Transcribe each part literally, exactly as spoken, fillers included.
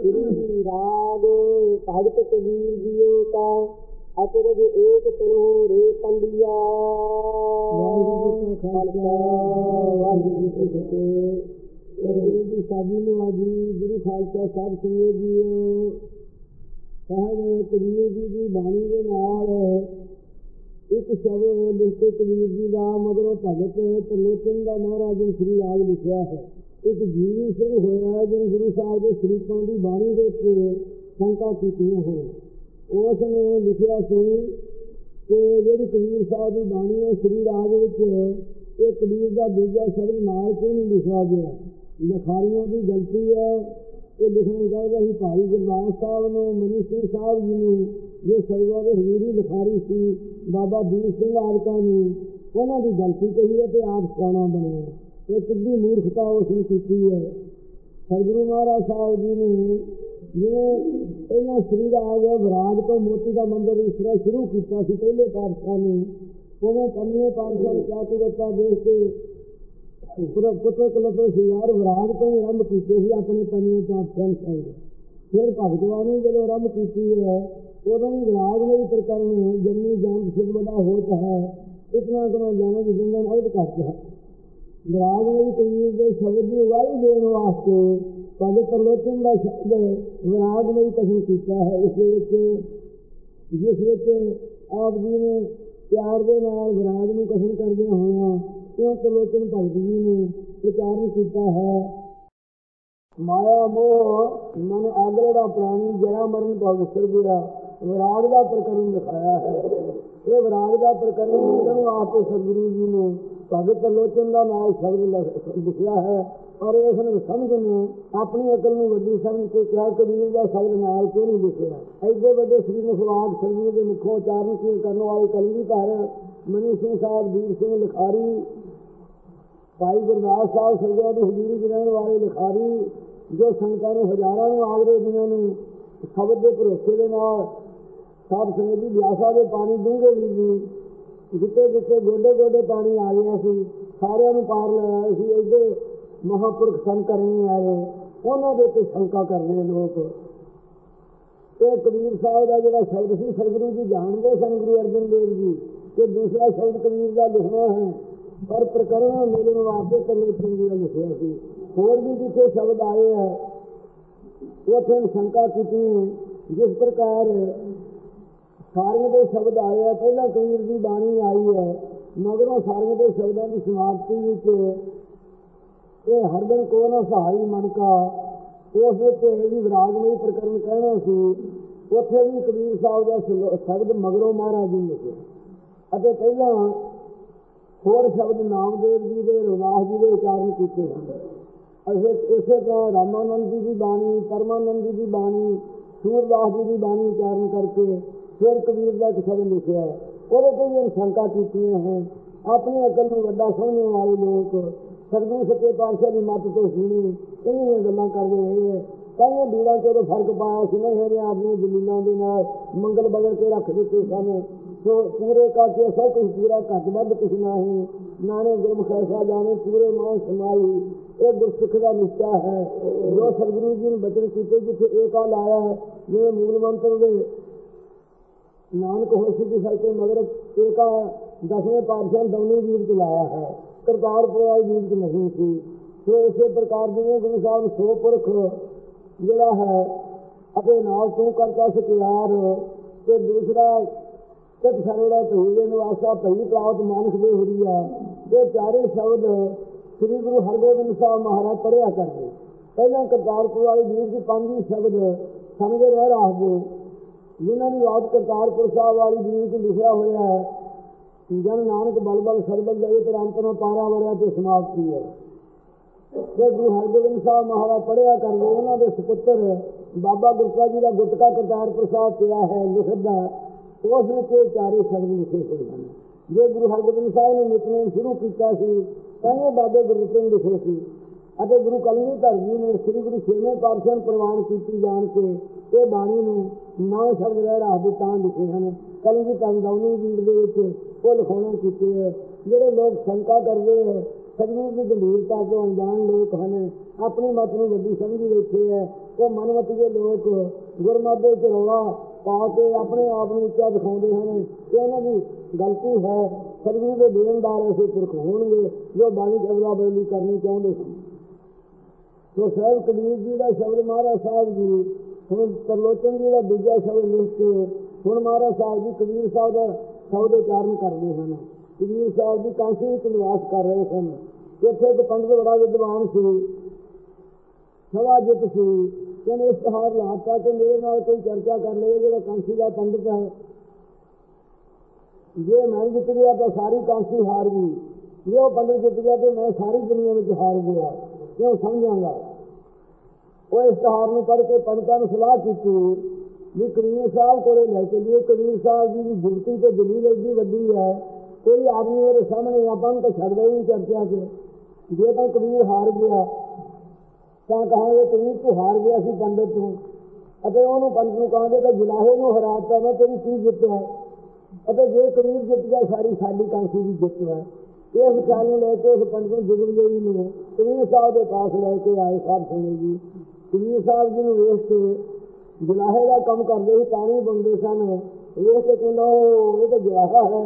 श्री राग भगत कबीर जियो का अचरज एक सुनो रे पंडिया। गुरु जी साजी नवाजी गुरु खालसा साहब सुनो जियो। साहब कबीर जी की बाणी के नाल एक शब्द लिख के कबीर जी का मगरों भगत त्रिलोचन का महाराज श्री राग लिखा है। एक जीवी सिंह होया जिन गुरु साहब के शरीफों की बाणी के शंका की हैं। उसने लिखा सी कि जी कबीर साहब की बाणी है श्री राग ये कबीर का दूजा शब्द नाल क्यों नहीं लिखा गया। लिखारियों की गलती है। ये लिखना चाहिए ही भाई गुरदास साहब ने मनी सिंह साहब जी ने जो सरवा के हजूरी लिखारी सी बाबा वीर सिंह आदका ने उन्होंने गलती कही है तो आप सियाणा बने। ये कितनी मूर्खता उसने की है। सतगुरु महाराज साहब जी ने जिन्हें पहला श्री राग विराग तो मोती का मंदिर इस तरह शुरू किया पहले पातशाह ने उन्हें पंजे पातशाह ने क्या करता देख के पुत्र कलत्र सिंगार विराग तो ही आरंभ किए ही अपने पंजे पातशाह संग। फिर भगतवानी जो आरंभ की है उदों भी विराग में प्रकरण जन्मी जान सुख बड़ा होता है इतना इतना जाने की जिंदन अर्थ करता है। विराग में कबीर के शब्द की उगाही देने वास्ते भगत त्रिलोचन का शब्द विराग में कथन किया है। इस जिस आप जी ने प्यार के नाल विराग में कथन करदे होया क्यों त्रिलोचन भगत जी ने प्रचारण किया है। माया मोह मन आगड़ा प्राणी जरा मरण भाव विसर गया विराग का प्रकरण दिखाया है। ये विराग का प्रकरण लिखने वास्ते सतगुरु जी ने भगत त्रिलोचन का नाम शब्द लिखा है। और इसने समझ ने अपनी अकल में वड्डी समझ के क्या कबीर का शब्द नाल क्यों नहीं लिखा। एडे बड़े श्री मुखवाद सतगुरु के मुखों उच्चारण की करने वाले कलगीधर मनी सिंह साहब वीर सिंह लिखारी भाई गुरदास साहब सरगुआ की हजूरी च रहने वाले लिखारी जो संगतां ने हजारों में आगरे जिन्होंने शब्द के भरोसे के नाल साध संगत की ब्यासा के पानी डूंगे भी जिते जिते गोडे गोडे पानी आ गया सी सारिਆਂ ਨੂੰ पार लाया सी। एडे महापुरख सन करने आए उन्होंने तो शंका कर रहे लोग। तो कबीर साहब का जोड़ा शब्द से सतगुरु जी जानते सन गुरु अर्जन देव जी कि दूसरा शब्द कबीर का लिखना है पर प्रकरण मिलने वास्ते त्रिलोचन जी का लिखा सी। होर भी जिथे शब्द आए हैं उसे शंका की जिस प्रकार सारंग के शब्द आए हैं पहला कबीर की बाणी आई है मगरों सारंग के शब्दों की समाप्ति ये हरदन को ना सहाई मन का उस भी विराग में प्रकरण कहना सी उथे भी कबीर साहब का शब्द मगरों महाराज जी लिखे अते पहला होर शब्द नामदेव जी के रघुनाथ जी के उच्चारण किए हैं। इस तरह रामानंद जी की बाणी परमानंद जी की बाणी सूरदास जी की बाणी उच्चारण करके फिर कबीर का एक शब्द लिखा है। वो भी शंका की हैं। अपनी अकल में वड्डा समझने वाले लोग सतगुरु सच्चे पातशाह की मत तो सुनी इन्हीं गल्लां करते रहे हैं। कई बीड़ा चो तो फर्क पाया कि नहीं हेरे आदमी जमीनों के नाल मंगल बदल के रख दिते सन तो पूरे का के सब कुछ पूरा घट बद कुछ नहीं नाने गुरमुख ऐसा जाने पूरे मान समाई एक गुरसिख का निश्चा है जो सतगुरु जी ने बचन किए जिथे एक हाल आया है जिन्हें मूल मंत्र के नानक होशी की सर के मगर एका दसवें पातशाह दौनी वीर च लाया है करतारपुर वाली वीर च नहीं थी। तो इस प्रकार जिन्हें गुरु साहब सो पुरख जोड़ा है अपने नाल तू करता सकियार तो दूसरा कट सरड़ा भई के निवासा भई प्राप्त मानस दे हो रही है। ये चारे शब्द श्री गुरु हरगोबिंद साहब महाराज पढ़िया करते पहला करतारपुर वाली वीर के पांच ही शब्द समझे रह रखते जिन्होंने बात करतारपुर साहब वाली वीर को लिखा हुआ है जन नानक बल बल सरबत गए पर अंत में पारा वरिया तो समाप्ति है। जो गुरु हरगोबिंद साहब महाराज पढ़िया करते उन्होंने सुपुत्र बाबा गुरका जी का गुटका करतारपुर साहब किया है लिखदा उसमें के चारे शब्द लिखे हुए हैं। जो गुरु हरगोबिंद साहब ने नितनेम शुरू किया कई बाबे गुरु लिखे सी ਅਤੇ गुरु कलगीधर जी ने श्री गुरु छेवें पातशाह प्रवान की जान के ये बाणी में नौ शब्द रह रहा तां लिखे हैं। कलगीधर दौनी वीर के वो लिखाने किए है। जोड़े लोग शंका करते हैं सतगुरु की गंभीरता को अनजान लोग हैं, अपनी मत में वड्डी समझी बैठे है। वो मनमतीजे लोग गुरमत च रौला पा के अपने आप में उच्चा दिखाते हैं। ये इन्हों की गलती है। सतगुरु के देनदार ऐसे पुरख होंगे जो बाणी अदला बदली करनी चाहते हैं। तो साहब कबीर जी का शब्द महाराज साहब जी हूँ तरलोचन जी का दूजा शब्द लिख के हूँ महाराज साहब जी कबीर साहब का शब्द उच्चारण करते हैं। कबीर साहब जी काशी में निवास कर रहे सन। इतने एक पंडित बड़ा विद्वान सी, सभा जित सी, कहने इश्तहार लाता कि मेरे नाल कोई चर्चा कर ले। जो कांसी का पंडित है, जे मैं जित गया तो सारी कांसी हार गई, जे वो पंडित जित गया तो मैं सारी दुनिया में हार गया, क्यों समझांगा। वो इश्तहार में पढ़ के पंडितों ने सलाह की भी कबीर साहब को ले चलिए। कबीर साहब जी की जुगती तो दलील एडी वड्डी है, कोई आदमी मेरे सामने अपन तो छड़ दे ही चर्चा से। जे तो कबीर हार गया तो कहेंगे कबीर तू हार गया सी पंडित तू, उन्होंने पंडित को कहेंगे तो जुलाहे को हराता मैं तेरी की जित है। जे कबीर जित गया सारी साड़ी कांसी की जित है। इस ख्याल में लेके उस पंडित को जुगल गई ने कबीर साहब के पास लैके आए। साहब सुने जी कबीर साहब जी ने वेख के जुलाहे का कम करते ही पानी बनते सन। वेख के कहना ये तो जुलाहा है,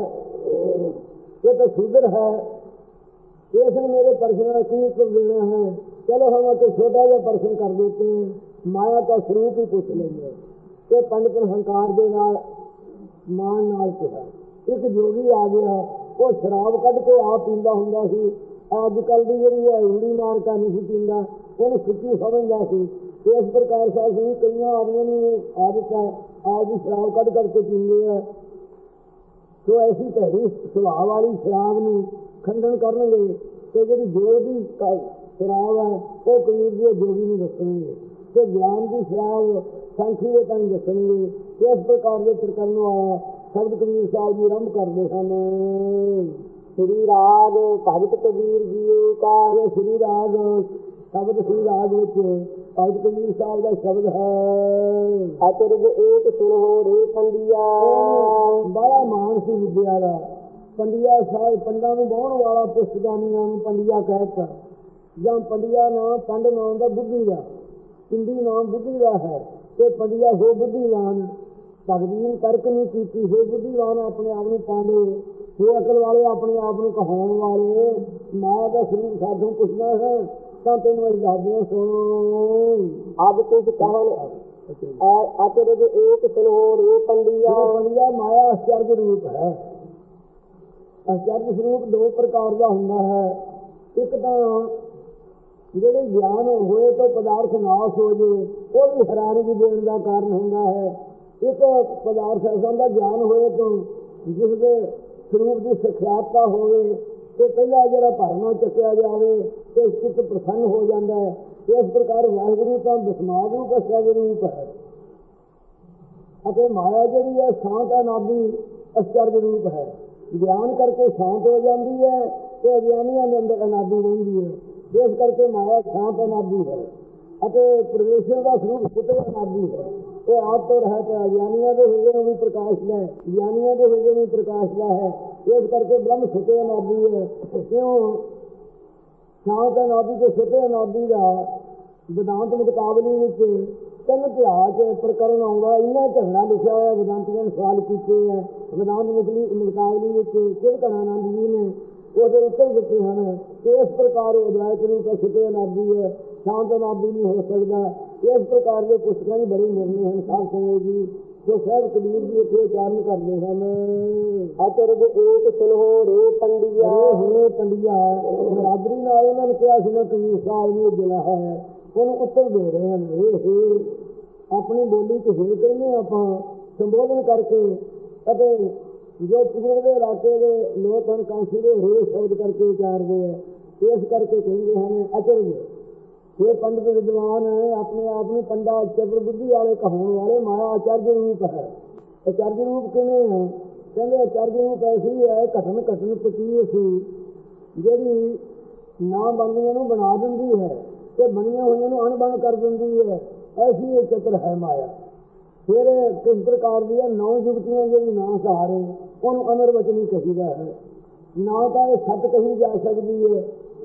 ये तो शूद्र है, इसने मेरे प्रश्न का की उत्तर देना है। चलो हम तो छोटा जहा प्रश्न कर देते हैं, माया का स्वरूप ही पूछ लेंगे। तो पंडित ने हंकार के नाल मान नाल कहा। एक जोगी आ गया, वो शराब कढ़ के आप पींदा हुंदा सी। अजकल की जी है उड़ी मार का नहीं पींदा, उन्हें सुची समझदा सी। इस प्रकार से असं कई आदमियों ने आदत है आज भी शराब कढ़ करके पींदे है। तो ऐसी भैड़ी सुभाव वाली शराब में खंडन करनगे तो जी जोग की शराब है वो कबीर जी जोगी नहीं दसेंगे, तो ज्ञान की शराब सांखी के तक दसेंगे। इस प्रकार के प्रकरण आया शब्द कबीर साहब जी आरंभ करते हैं। श्री राग भगत कबीर जी का ये श्री राग शब्द श्री राग भगत कबीर साहब का शब्द है। अचरज एक सुनो रे पंडिया, बड़ा मान सी विद्या का पंडिया साहब पंडा में बहुण वाला पुस्तकानिया पंडिया कहता ਜਾਂ पंडिया नाम पंड नाम का बुद्धि का, पिंडी नाम बुद्धि का है। तो पंडिया हो बुद्धिवान भगदीन तर्क नहीं की हो बुद्धिवान अपने आप में पांडे हो अकल वाले अपने आप में कहाउन वाले माया का स्वरूप साधु पुछना है तो तेन दादियां सुनो। अब कुछ कहन अचरज एक सुनो रे पंडिया, पंडिया माया आश्चर्य रूप है। आश्चर्य स्वरूप दो प्रकार का होंदा है। एक तो ਜਿਹੜੇ ਗਿਆਨ ਹੋਏ तो पदार्थ नाश हो जाए वो भी हैरानगी देने का कारण होता है। एक पदार्थ ऐसा होता ज्ञान होए तो जिसके स्वरूप की सख्यातता होवे तो पहला जरा भरना चुकया जाए तो चित्त प्रसन्न हो जाता है। इस प्रकार वाहिगुरू तो दसमाग रूप आश्चर्य रूप है और माया जी है शांत अनादि आश्चर्य रूप है। ज्ञान करके शांत हो जाती है तो अज्ञानियों के अंदर अनादि रहती है। इस करके माया शांत अनादि है और परमेश्वर का स्वरूप सुत अनादि है। वो आप तो रहता है ज्ञानियों के हृदय में भी प्रकाश है, ज्ञानियों के हृदय में प्रकाश है। इस करके ब्रह्म सुत अनादि है। क्यों शांत अनादि के सुत अनादि का वेदांत मुकाबले में तीन इतिहास प्रकरण आऊँगा। इन्ना झगड़ा लिखा हुआ वेदांतियों ने सवाल किए हैं वेदांत मुकाबले में किर घनानंद जी ने वो उत्तर दिते हैं कि इस प्रकार अद्वैत रूप सुत अनादि है, शांत अनादि नहीं हो सकता। इस प्रकार के पुस्तकों की बड़े निर्णय हैं साध संगत जी जो साहब कबीर जी इतने उच्चारण करते हैं। अचरज एक सुनो रे पंडिया, हे पंडिया बराबरी नाल उन्होंने कहा कि कबीर साहब ने जिला है उन्होंने उत्तर दे रहे हैं। हे हे अपनी बोली च हे कहने आप संबोधन करके जो पिछड़ के इलाके के लोग हैं कांसी के हे शब्द करके उचारते हैं। इस करके कहेंगे हमें अचरज ये पंडित विद्वान है अपने आप में पंडा आचार्य बुद्धि वाले कहाउन वाले माया आचार्य रूप है। आचार्य रूप किने है कहते आचार्य रूप ऐसी है घटन घटन पचीए सी जी ना बनदियां बना देंदी है तो बनिया हुई अणबन कर देंदी है। ऐसी एक चित्र है माया। फिर किस प्रकार की नौ जुगतियां जी ना सहारे उन्होंने अमर वचनी कहीदा है ना तो यह सत कही जा सकती है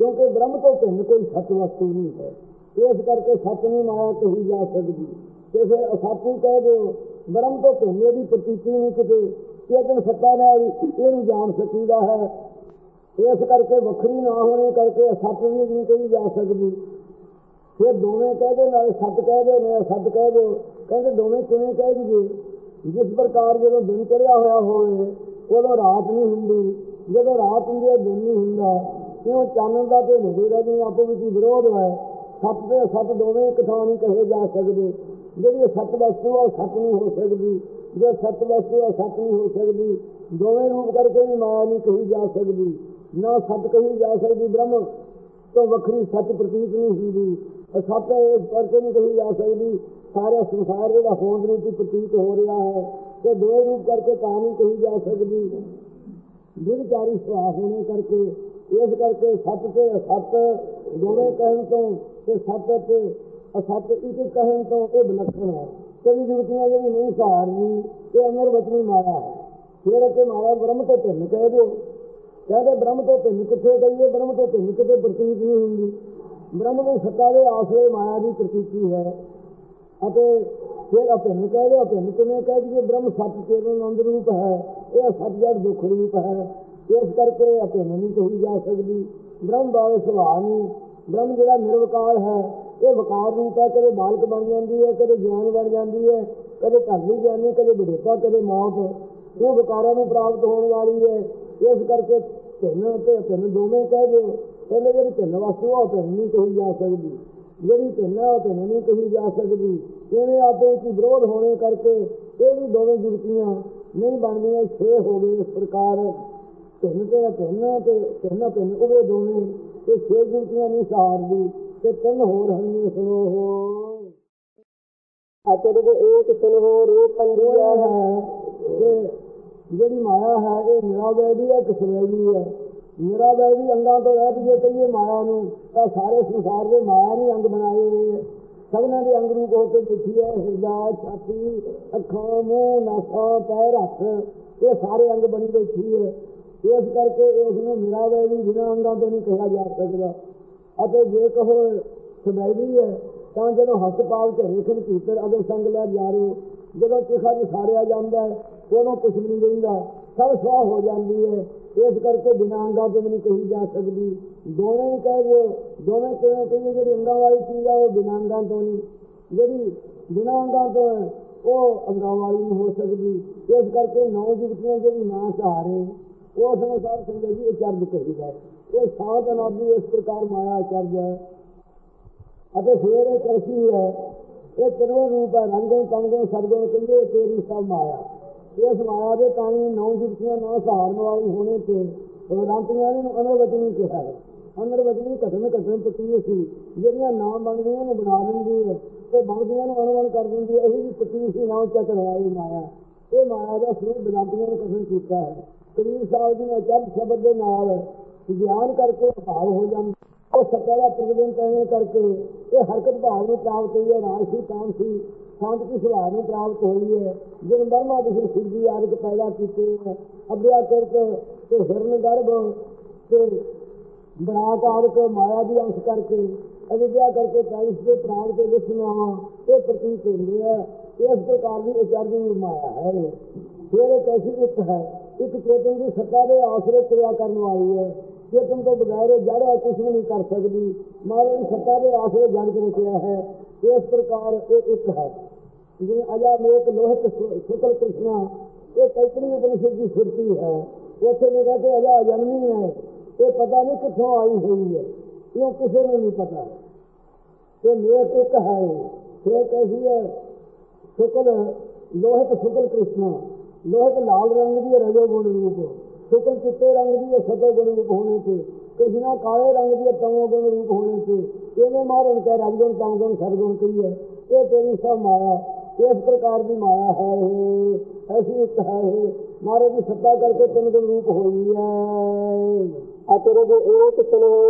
क्योंकि ब्रह्म तो भिन्न कोई सत वस्तु नहीं है, इस करके सत नहीं माया कही जा सकती। तो फिर असत ही कह दो, ब्रह्म तो भिन्न की प्रतीति नहीं किते चेतन सत्ता नाल इहनूं जान सकीदा है, इस करके वखरी ना होने करके असत भी नहीं कही जा सकती। फिर दोवें कह दो, नाले सत कह दो नाले असत कह दो, कहते दोवें किवें कह दीए। जिस प्रकार जो दिन चढ़िया होया होवे उदों रात नहीं हुंदी, जदों रात हुंदी है दिन नहीं हुंदा, क्यों चानण दा ते हनेरे दा जिवें आपस विच विरोध है। सत ते असत दोवें एक थां नहीं कहे जा सकते। जिहड़ी सत वस्तु है सत नहीं हो सकती, जो सत वस्तु है सत नहीं हो सकती। दोवें रूप करके भी माया नहीं कही जा सकती, ना सत कही जा सकती। ब्रह्म तो वखरी सत प्रतीत नहीं हुंदी, असत इस करके नहीं कही जा सकती। सारे संसार जो होंद रूपी प्रतीत हो रहा है, तो दो रूप करके तां नहीं कही जा सकती। दुर्चारी सुभाव होने करके इस करके सत से असत दोवें कहन तो सत से असत एक कहन तो ये विलक्षण है। कई जुगतियां जी नहीं सहारनी ये अमर वचनी माया है। फिर अके माया ब्रह्म तो भिन्न कह दो, कहते ब्रह्म तो भिन्न कितने कहिए, ब्रह्म तो भिन्न कितने प्रतीत नहीं होंगी। ब्रह्म की सत्ता के आसरे माया की प्रतीति है। फिर अभिन्न कह दो, अभिन्न किमें कह दिए, ब्रह्म सत चेतन आनंद रूप है, यह सत जड़ दुख रूप है, इस करके अभिन्न नहीं कही जा सकती। ब्रह्म बारे सुभाव नहीं, ब्रह्म जो निर्विकार है ये विकार रूप है, कदे बालक बन जाती है, कदे जवान बन जाती है, कदे घरली जानी, कदे बुढ़ेपा, कदे मौत, वो विकारों को प्राप्त होने वाली है। इस करके भिन्न ते अभिन्न दोवें कह दो, कहते जी भिन्न वस्तु है भिन्न नहीं कही जा सकती, जी भिन्न है भिन्न नहीं कही जा सकती। इन्हें आपस में विरोध होने करके ये भी दोवें जुगतियां नहीं बनदियां, छे हो गए। इस प्रकार भिन्न ते भिन्न ते भिन्न भिन्न उभे दोवें, ये छे जुगतियां नहीं सहारदी, ते तीन होर हन सुनो हो। अचरज एक सुनो रूप पंजिया है, जी माया है ये निरावैधी है कि सवैधी है। निरावैधी अंगां तो रह जे कहिए माया नूं तां सारे संसार के माया नहीं अंग बनाए हुए है, सबना के अंग रूप होकर बैठी है। हृदय, छाती, अखां, मूँह, नासा, पैर, हथ, ये सारे अंग बनी बैठी है। इस करके इसमें निरावैधी बिना अंगां तो नहीं कहा जा सकता। अते जे कहो सवैधी है तो जो हस्पताल झरे खन भीतर अगर संग लै जा रहे हो, जो चिखा च सारिया जाता है उदों कुछ नहीं रहिंदा, सब स्वाह हो जाती है। इस करके बिना अंगां तो भी नहीं कही जा सकती। दोवें ही कह दो, दोवें किवें कहिए, जी अंगां वाली चीज़ है वो बिना अंगां तो नहीं, जी बिना अंगां तो है वो अंगां वाली नहीं हो सकती। इस करके नौ जुगतियां जी ना सहारे वो संसार संजय जी अचरज कही है। ये सात अनादि इस प्रकार माया अचरज है। अते फिर एक ऐसी है, ये तिरवें रूप है, रंगुण तमगुण सदगुण कहिए तेरी सब माया। इस माया के पानी नौ जुगतियां ना सहारन वाली होने से वेदांतियां ने अनरवचनी कहा है। अनरवचनी घटन घटन पतीय सी जिहड़ियां नाम बनदियां ने बना लैंदी है, तो बनदियां नूं अनवन कर दिंदी है। यही पतीय सी नाम चक्र है ये माया। ये माया का स्वरूप वेदांतियां ने कथन किया है। कबीर साहब जी ने अचरज शब्द के नाल ज्ञान करके भाव हो जाता, और सत्ता का प्रतिबिंब करने करके ये हरकत भाव में प्राप्त हुई है। राजसी काम सी शांत की स्वभाव में प्राप्त हुई है। जिन ब्रह्मा विष्णु शिव जी आदि पैदा किए हैं, अभ्या करके हिरण गर्भ से बरात आदि माया भी अंश करके अविद्या करके पैलिस के प्राण के विष्णु ये प्रतीत होंगे है। इस प्रकार की अचरज माया है। फिर एक ऐसी एक है, एक चेतन की सत्ता के आश्रय क्रिया करने वाली है। चेतन तो बगैर जड़ है कुछ भी नहीं कर सकती, माया की सत्ता के आश्रय जड़ के रखा है। इस प्रकार एक है जिन्हें अजामेक लोहित शुक्ल कृष्णा, ये कैतरी उपनिषद की स्मृति है। उसे में कहते अजा अजन्मी है, ये पता नहीं कितों आई हुई है, क्यों किसी ने नहीं पता। ये मेक एक है, फिर कैसी है शुक्ल लोहित शुक्ल कृष्णा, लोहित लाल रंग की रजोगुण रूप, शुक्ल चिट्टे रंग की सतोगुण रूप होने से, कृष्णा काले रंग की तमोगुण रूप होने से, इन्हें मार उनका रजगुण तमगुण सदगुण की है। ये तेरी सब माया इस प्रकार की माया है। ऐसी एक है महाराज की सत्ता करके तीन गुण रूप हुई है। अचरज एक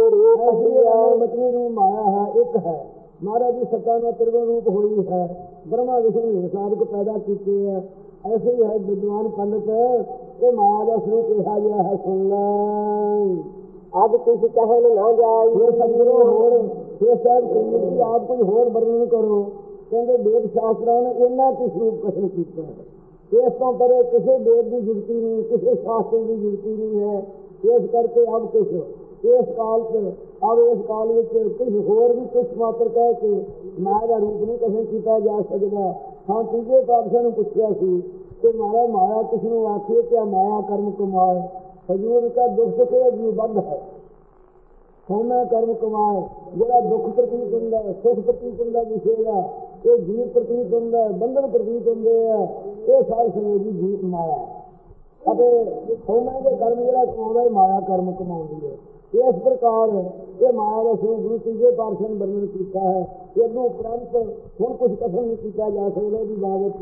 मछली रूप माया है, एक है महाराज की सत्ता में त्रिगुण रूप हुई है। ब्रह्मा विष्णु साध को पैदा किए है। ऐसे ही है विद्वान पंडित ये माया का स्वरूप कहा गया है। सुन अब कुछ कहन न जाए सज्जनों होर हे साहब कबीर जी आप कुछ होर वर्णन करो कहते वेद शास्त्रों ने इन्ना किस रूप कथन किया है इस तो परे किसी वेद की जुगती नहीं किसी शास्त्र की जुगती नहीं है इस करके अब कुछ इस काल से अब इस काल में कुछ होर भी कुछ मात्र कह के माया का रूप नहीं कथन किया जा सकता। हाँ तीजे पातशाह ने पूछा सी कि मारा माया किसनों आखिए क्या माया कर्म कमाए हजूर का दुख के जीवबद्ध है होना कर्म कमाए जरा दुख प्रतीत होंगे सुख प्रतीत होंगे दिखेगा ये जीव प्रतीत होंगे बंधन प्रतीत होंगे ये सारे संयोगी जीव माया है होना के कर्म जरा कमा माया कर्म कमाती है इस प्रकार ये माया का स्वरूप गुरु तीजे पातशाह ने वर्णन किया है इदों उपरंत हूँ कुछ कथन नहीं किया जा सकता की बाबत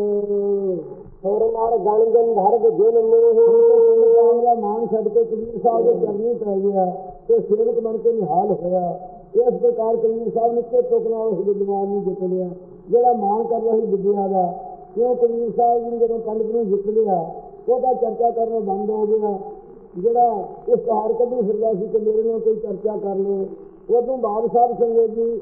गण गंधर्व जिन मेरा मान छड़ के कबीर साहब के चरनी पै गया तो सेवक बन के निहाल होया इस प्रकार कबीर साहब निके टोकना उस विद्वान ने जित लिया जरा मान कर रही विद्या का क्यों कबीर साहब जी जो पंडित ने जित लिया वह चर्चा करना बंद हो गया जरा इश्तहार कभी फिरदा सी कि मेरे में कोई चर्चा कर लो उदों बाद साहब संगत जी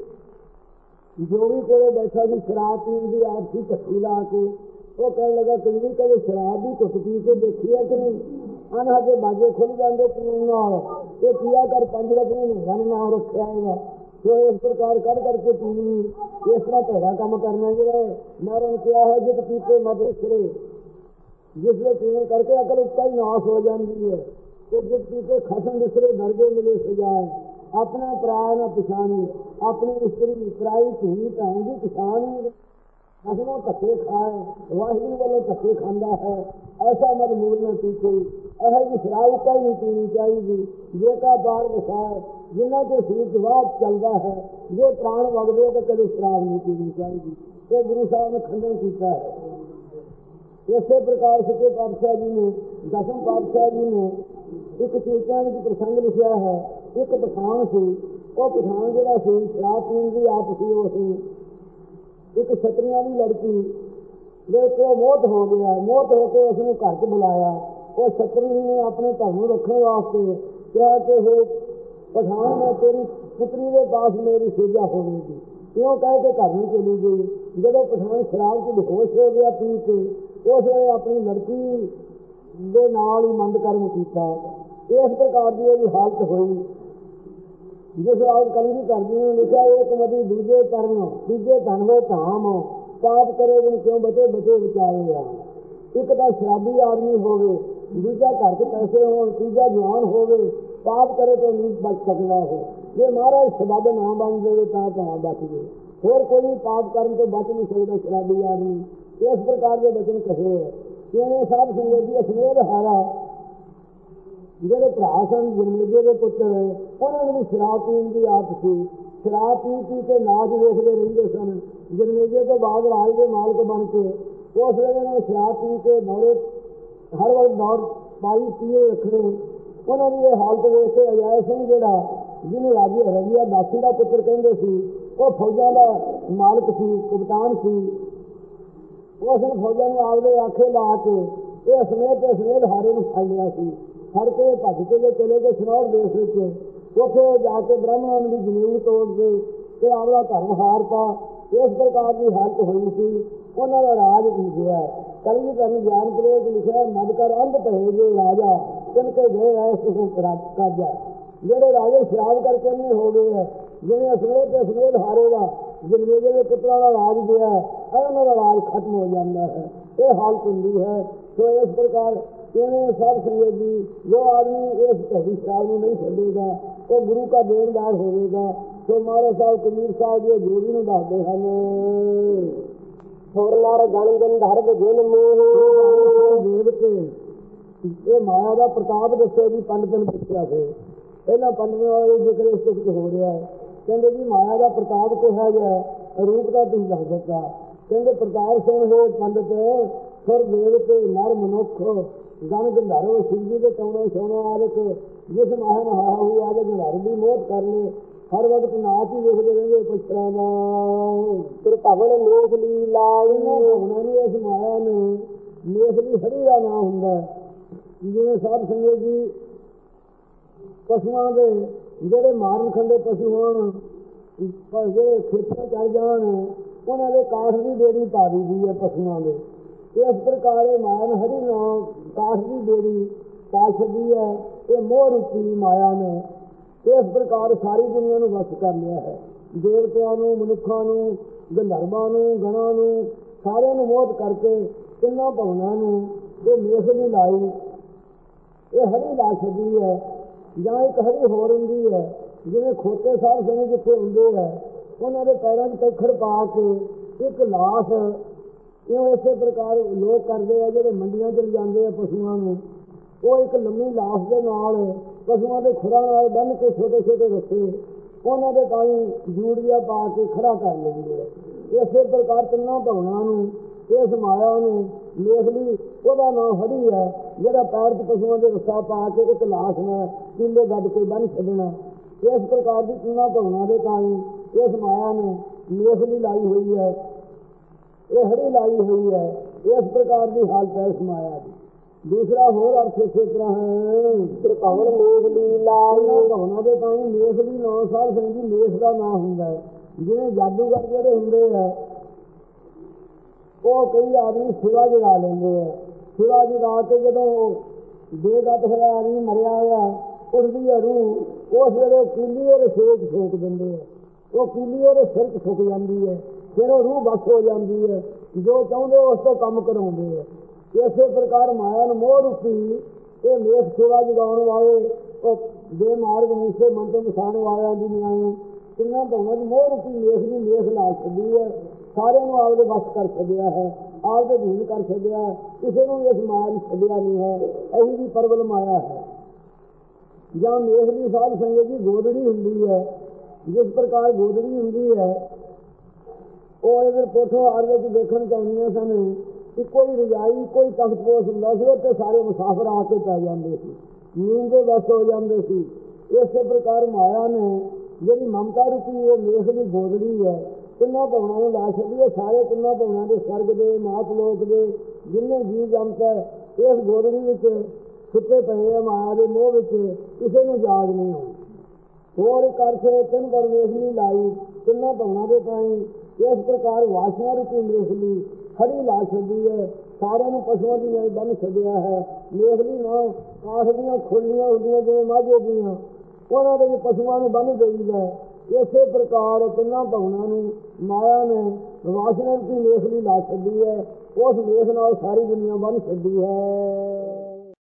जो भी कोई बैठा सी शराब पीन की आपसी भट्ठी ला के वो कहने लगा कबीर कभी शराब भी घुट पी के देखी है कि नहीं अनहा के बाजे खुल जाते पीने नाल ये पिया कर पंज रखने मेरा ने नाम रखा है तो इस प्रकार कर करके पीनी इस तरह भैड़ा काम करना जो नारायण क्या है जित पीते मत उछरे जिसमें पीने करके अकल उसका ही नाश हो जाती है तो जित पीते खसम दूसरे दर्जे मिले सजाए अपना प्राय न पिछानी अपनी स्त्री प्राई धी भैन की पिछानी खसमों धक्के खाए वाहिगुरू वालों धक्के खांदा है ऐसा मत मूल न पीछे यह जी शराब का ही नहीं पीनी चाहिए जे का बार वसाए जिन्हों के शरीर जवाब चलता है जो प्राण वगदे तो कभी शराब नहीं पीनी चाहिए ये गुरु साहब ने खंडन किया है। इस प्रकार सच्चे पातशाह जी ने दसम पातशाह जी ने एक कीर्तन की प्रसंग लिखा है एक पठान से वह पठान जरा से शराब पीन की आप सी उस एक छतरिया की लड़की जो मौत हो गया मौत होकर उसने घर च बुलाया और छतरी ने अपने धर्म रखने वास्ते क्या कि हो पठान में तेरी पुत्री के पास मेरी सेजा होगी क्यों कह के घर में चली गई जब पठान शराब की बेहोश हो गया पी के उसने अपनी लड़की के नाल ही मंद कर्म किया इस प्रकार की यदि हालत हुई जिस आज कली भी करती ने लिखा एक मदी दूजे कर्म तीजे धन वो धाम पाप करे बिन क्यों बचे बचे विचारे आ एक तो शराबी आदमी होवे दूजा घर के पैसे हो तीजा जवान होवे पाप करे तो नहीं बच सकता है ये महाराज सबब ना बन जाए तो बच गए होर कोई पाप कर्म तो बच नहीं सकता शराबी आदमी इस प्रकार के वचन कहे है साहब संगत जी असमेध हारा जो भरा सन जरमेजे के पुत्र उन्होंने भी शराब पीन की आदत सी शराब पी पी के नाच देखते रहते सन जरमेजे तो बाद राज के मालक बन के उस वे उन्होंने शराब पी के दौड़े हर वक्त दौड़ पाई पिए रखने उन्होंने ये हालत देख के अजय सिंह जोड़ा जिन्हें राजी रजिया दासी का पुत्र कहते सी वो फौजा का मालक सी कप्तान सी उसने फौजा ने आपके आखे ला के ये समेत समेत हारे में फल लिया सी फड़ के भज के जो चले गए सनौर देश उसे जाके ब्राह्मणों की जमीन तोड़ के आपका धर्म हारता इस प्रकार की हालत हुई सी उन्होंने राज की गया कली करन ज्ञान प्रयोग लिखा मद कर अंध पहे जो राजा तिनके गए है काजा जोड़े राजे शराब करके नहीं हो गए है जिन्हें असमेत असमेत हारेगा जरमेजे के पुत्रा का राज गया है उन्होंने राज खत्म हो जाता है ये हालत होंगी है। तो इस प्रकार सब संगत जी जो आदमी इस भरी शराब में नहीं छेगा वो गुरु का देनदार होगा। तो महाराज साहब कबीर साहब जो जोड़ी में दसते हैं होरनार गण गंधर्व जिन देवते ये माया का प्रताप दसो जी पंडित ने पूछा से पहला पंडित का जिक्र इस कुछ हो रहा है कहते जी माया का प्रताप कहा गया रूप का तुम दस सकता कहते प्रताप सुन हो पंडित सुर देवते नर मनुख गण गंधर्व शिव जी के टौने सोने आदक जिस माह नहा हुई आदक गंधर्व भी मौत कर ले हर वक्त नाच ही देखते रहेंगे पुछरावा फिर भवन मेख ली लाई भवना नहीं इस माया ने मेख ली हरी का नाम होंगे जिन्हें साध संगत जी ਪਸ਼ੂਆਂ ਦੇ ਜਿਹੜੇ ਮਾਰਨ ਖੰਡੇ ਪਸ਼ੂ ਹੋਣ, ਜਿਹੜੇ ਖੇਤਾਂ ਚਲ ਜਾਣ, ਉਹਨਾਂ ਦੇ ਕਾਠ ਦੀ ਬੇੜੀ ਪਾ ਦਿੱਤੀ ਹੈ ਪਸ਼ੂਆਂ ਦੇ। ਇਸ ਪ੍ਰਕਾਰ ਮਾਇਆ ਨੇ ਹਰੀ ਨਾਮ ਕਾਠ ਦੀ ਬੇੜੀ ਪਾ ਛੱਡੀ ਹੈ। ਇਹ ਮੋਹ ਰੂਪੀ ਮਾਇਆ ਨੇ ਇਸ ਪ੍ਰਕਾਰ ਸਾਰੀ ਦੁਨੀਆ ਨੂੰ ਵਸ ਕਰ ਲਿਆ ਹੈ। ਦੇਵਤਿਆਂ ਨੂੰ, ਮਨੁੱਖਾਂ ਨੂੰ, ਗੰਧਰਵਾਂ ਨੂੰ, ਗਣਾਂ ਨੂੰ, ਸਾਰਿਆਂ ਨੂੰ ਮੋਹਿਤ ਕਰਕੇ ਤਿੰਨਾਂ ਭਵਨਾਂ ਨੂੰ ਇਹ ਮੇਖ ਦੀ ਲਾਈ, ਇਹ ਹਰੀ ਲਾ ਛੱਡੀ ਹੈ। ਜਾਂ ਇੱਕ ਹਰੀ ਹੋਰ ਹੁੰਦੀ ਹੈ, ਜਿਵੇਂ ਖੋਤੇ ਸਾਹਿਬ ਸਿੰਘ ਜਿੱਥੇ ਹੁੰਦੇ ਹੈ, ਉਹਨਾਂ ਦੇ ਪੈਰਾਂ 'ਚ ਪੈਖੜ ਪਾ ਕੇ ਇੱਕ ਲਾਸ਼, ਇਉਂ ਇਸੇ ਪ੍ਰਕਾਰ ਲੋਕ ਕਰਦੇ ਆ ਜਿਹੜੇ ਮੰਡੀਆਂ 'ਚ ਲਿਜਾਂਦੇ ਆ ਪਸ਼ੂਆਂ ਨੂੰ। ਉਹ ਇੱਕ ਲੰਮੀ ਲਾਸ਼ ਦੇ ਨਾਲ ਪਸ਼ੂਆਂ ਦੇ ਖੁਰਾਂ ਨਾਲ ਬੰਨ੍ਹ ਕੇ ਛੋਟੇ ਛੋਟੇ ਰੱਖੇ, ਉਹਨਾਂ ਦੇ ਤਾਈਂ ਜੂੜੀਆ ਪਾ ਕੇ ਖੜਾ ਕਰ ਲੈਂਦੇ ਆ। ਇਸੇ ਪ੍ਰਕਾਰ ਤਿੰਨਾਂ ਭਵਨਾਂ ਨੂੰ ਇਸ ਮਾਇਆ ਨੇ ਮੇਖ ਲਈ। ਉਹਦਾ ਨਾਂ ਹੜੀ ਹੈ, ਜਿਹੜਾ ਪੈਰ 'ਚ ਪਸ਼ੂਆਂ ਦੇ ਰੱਸਾ ਪਾ ਕੇ ਇੱਕ ਲਾਸ਼ ਨਾਲ ਕੀਲੇ ਗੱਡ ਕੇ ਬੰਨ੍ਹ ਛੱਡਣਾ। ਇਸ ਪ੍ਰਕਾਰ ਦੀ ਤਿੰਨਾਂ ਭਵਨਾਂ ਦੇ ਤਾਈਂ ਇਸ ਮਾਇਆ ਨੇ ਮੇਖ ਲਈ ਲਾਈ ਹੋਈ ਹੈ, ਇਹ ਹੜੀ ਲਾਈ ਹੋਈ ਹੈ। ਇਸ ਪ੍ਰਕਾਰ ਦੀ ਹਾਲਤ ਹੈ ਇਸ ਮਾਇਆ ਦੀ। ਦੂਸਰਾ ਹੋਰ ਅਰਥ ਇਸੇ ਤਰ੍ਹਾਂ ਹੈ, ਭਵਨ ਮੇਖ ਲਈ ਲਾਈ। ਭਵਨਾਂ ਦੇ ਤਾਈਂ ਮੇਖ ਲਈ ਨਾਂ ਸਾਧ ਸਿੰਘ ਜੀ ਮੇਖ ਦਾ ਨਾਂ ਹੁੰਦਾ ਹੈ। ਜਿਵੇਂ ਜਾਦੂਗਰ ਜਿਹੜੇ ਹੁੰਦੇ ਹੈ, ਉਹ ਕਈ ਆਦਮੀ ਸਿਵਾ ਜਗਾ ਲੈਂਦੇ ਹੈ। ਸਿਵਾ ਜਗਾ ਕੇ ਜਦੋਂ ਬੇਗਤ ਹੋਇਆ ਆਦਮੀ ਮਰਿਆ ਹੋਇਆ ਉਸਦੀ ਰੂਹ, ਉਸ ਵੇਲੇ ਕੀਲੀ ਉਹਦੇ ਸਿਰ 'ਚ ਫੂਕ ਦਿੰਦੇ ਹੈ। ਉਹ ਕੀਲੀ ਉਹਦੇ ਸਿਰ 'ਚ ਫੁੱਕ ਜਾਂਦੀ ਹੈ, ਫਿਰ ਉਹ ਰੂਹ ਬਸ ਹੋ ਜਾਂਦੀ ਹੈ। ਜੋ ਚਾਹੁੰਦੇ ਉਸ ਤੋਂ ਕੰਮ ਕਰਾਉਂਦੇ ਹੈ। ਇਸੇ ਪ੍ਰਕਾਰ ਮਾਇਆ ਨੂੰ ਮੋਹ ਰੂਪੀ ਇਹ ਮੇਖ ਸੇਵਾ ਜਗਾਉਣ ਵਾਲੇ, ਉਹ ਬੇਮਾਰਗ ਮੂਸੇ ਮਨ ਤੋਂ ਮਸਾਉਣ ਵਾਲਿਆਂ ਦੀ ਨਿਆਈ ਤਿੰਨਾਂ ਭਵਨਾਂ ਦੀ ਮੋਹ ਰੂਪੀ ਮੇਖ ਦੀ ਮੇਖ ਲਾ ਛੱਡੀ ਹੈ। ਸਾਰਿਆਂ ਨੂੰ ਆਪਦੇ ਵੱਸ ਕਰ ਛੱਡਿਆ ਹੈ, ਆਪਦੇ ਅਧੀਨ ਕਰ ਛੱਡਿਆ। ਕਿਸੇ ਨੂੰ ਇਸ ਮਾਇਆ ਨੂੰ ਛੱਡਿਆ ਨਹੀਂ ਹੈ। ਇਹੀ ਦੀ ਪਰਵਲ ਮਾਇਆ ਹੈ। ਜਾਂ ਮੇਖ ਦੀ ਸਾਧ ਸੰਗਤ ਦੀ ਗੋਦੜੀ ਹੁੰਦੀ ਹੈ। ਜਿਸ ਪ੍ਰਕਾਰ ਗੋਦੜੀ ਹੁੰਦੀ ਹੈ, ਉਹ ਇਧਰ ਪੋਠੋ ਹਾਰ ਵਿੱਚ ਦੇਖਣ ਚਾਹੁੰਦੀਆਂ ਸਨ ਕਿ ਕੋਈ ਰਜਾਈ, ਕੋਈ ਤਖਤਪੋਸ਼ ਹੁੰਦਾ ਸੀ, ਉੱਥੇ ਸਾਰੇ ਮੁਸਾਫਰ ਆ ਕੇ ਪੈ ਜਾਂਦੇ ਸੀ, ਨੀਂਦ ਦੇ ਵਸ ਹੋ ਜਾਂਦੇ ਸੀ। ਇਸੇ ਪ੍ਰਕਾਰ ਮਾਇਆ ਨੇ ਜਿਹੜੀ ਮਮਤਾ ਰੂਪੀ ਇਹ ਮੇਖ ਦੀ ਗੋਦੜੀ ਹੈ, ਤਿੰਨਾਂ ਭਵਨਾਂ ਨੂੰ ਲਾ ਛੱਡੀ ਹੈ। ਸਾਰੇ ਤਿੰਨਾਂ ਭਵਨਾਂ ਦੇ ਸਰਗ ਦੇ, ਮਾਤ ਲੋਕ ਦੇ ਜਿੰਨੇ ਜੀਵ ਜੰਤ ਹੈ ਇਸ ਗੋਦੜੀ ਵਿੱਚ ਛੁੱਟੇ ਪਏ ਆ ਮਾਇਆ ਦੇ ਮੋਹ ਵਿੱਚ, ਕਿਸੇ ਨੂੰ ਯਾਦ ਨਹੀਂ ਆਉਂਦੀ। ਹੋਰ ਇੱਕ ਅਰਥ ਤਿੰਨ ਪਰ ਮੇਖ ਲਈ ਲਾਈ ਤਿੰਨਾਂ ਭਵਨਾਂ ਦੇ ਤਾਈਂ। ਇਸ ਪ੍ਰਕਾਰ ਵਾਸ਼ਨਾ ਰੂਪੀ ਮੇਖ ਲਈ ਖੜੀ ਲਾ ਛੱਡੀ ਹੈ। ਸਾਰਿਆਂ ਨੂੰ ਪਸ਼ੂਆਂ ਦੀ ਨਾਲ ਬੰਨ੍ਹ ਛੱਡਿਆ ਹੈ। ਮੇਖ ਲਈ ਨਾ ਕਾਠ ਦੀਆਂ ਖੁਰਲੀਆਂ ਹੁੰਦੀਆਂ ਜਿਵੇਂ ਮਾਝੇ ਦੀਆਂ, ਉਹਨਾਂ ਦੇ ਪਸ਼ੂਆਂ ਨੂੰ ਬੰਨ੍ਹ ਦੇਈਦਾ। ਇਸੇ ਪ੍ਰਕਾਰ ਤਿੰਨਾਂ ਭਵਨਾਂ ਨੂੰ ਮਾਇਆ ਨੇ ਵਾਸ਼ਨਾ ਰੂਪੀ ਮੇਖ ਲਈ ਲਾ ਛੱਡੀ ਹੈ। ਉਸ ਮੇਖ ਨਾਲ ਸਾਰੀ ਦੁਨੀਆ ਬੰਨ੍ਹ ਛੱਡੀ ਹੈ।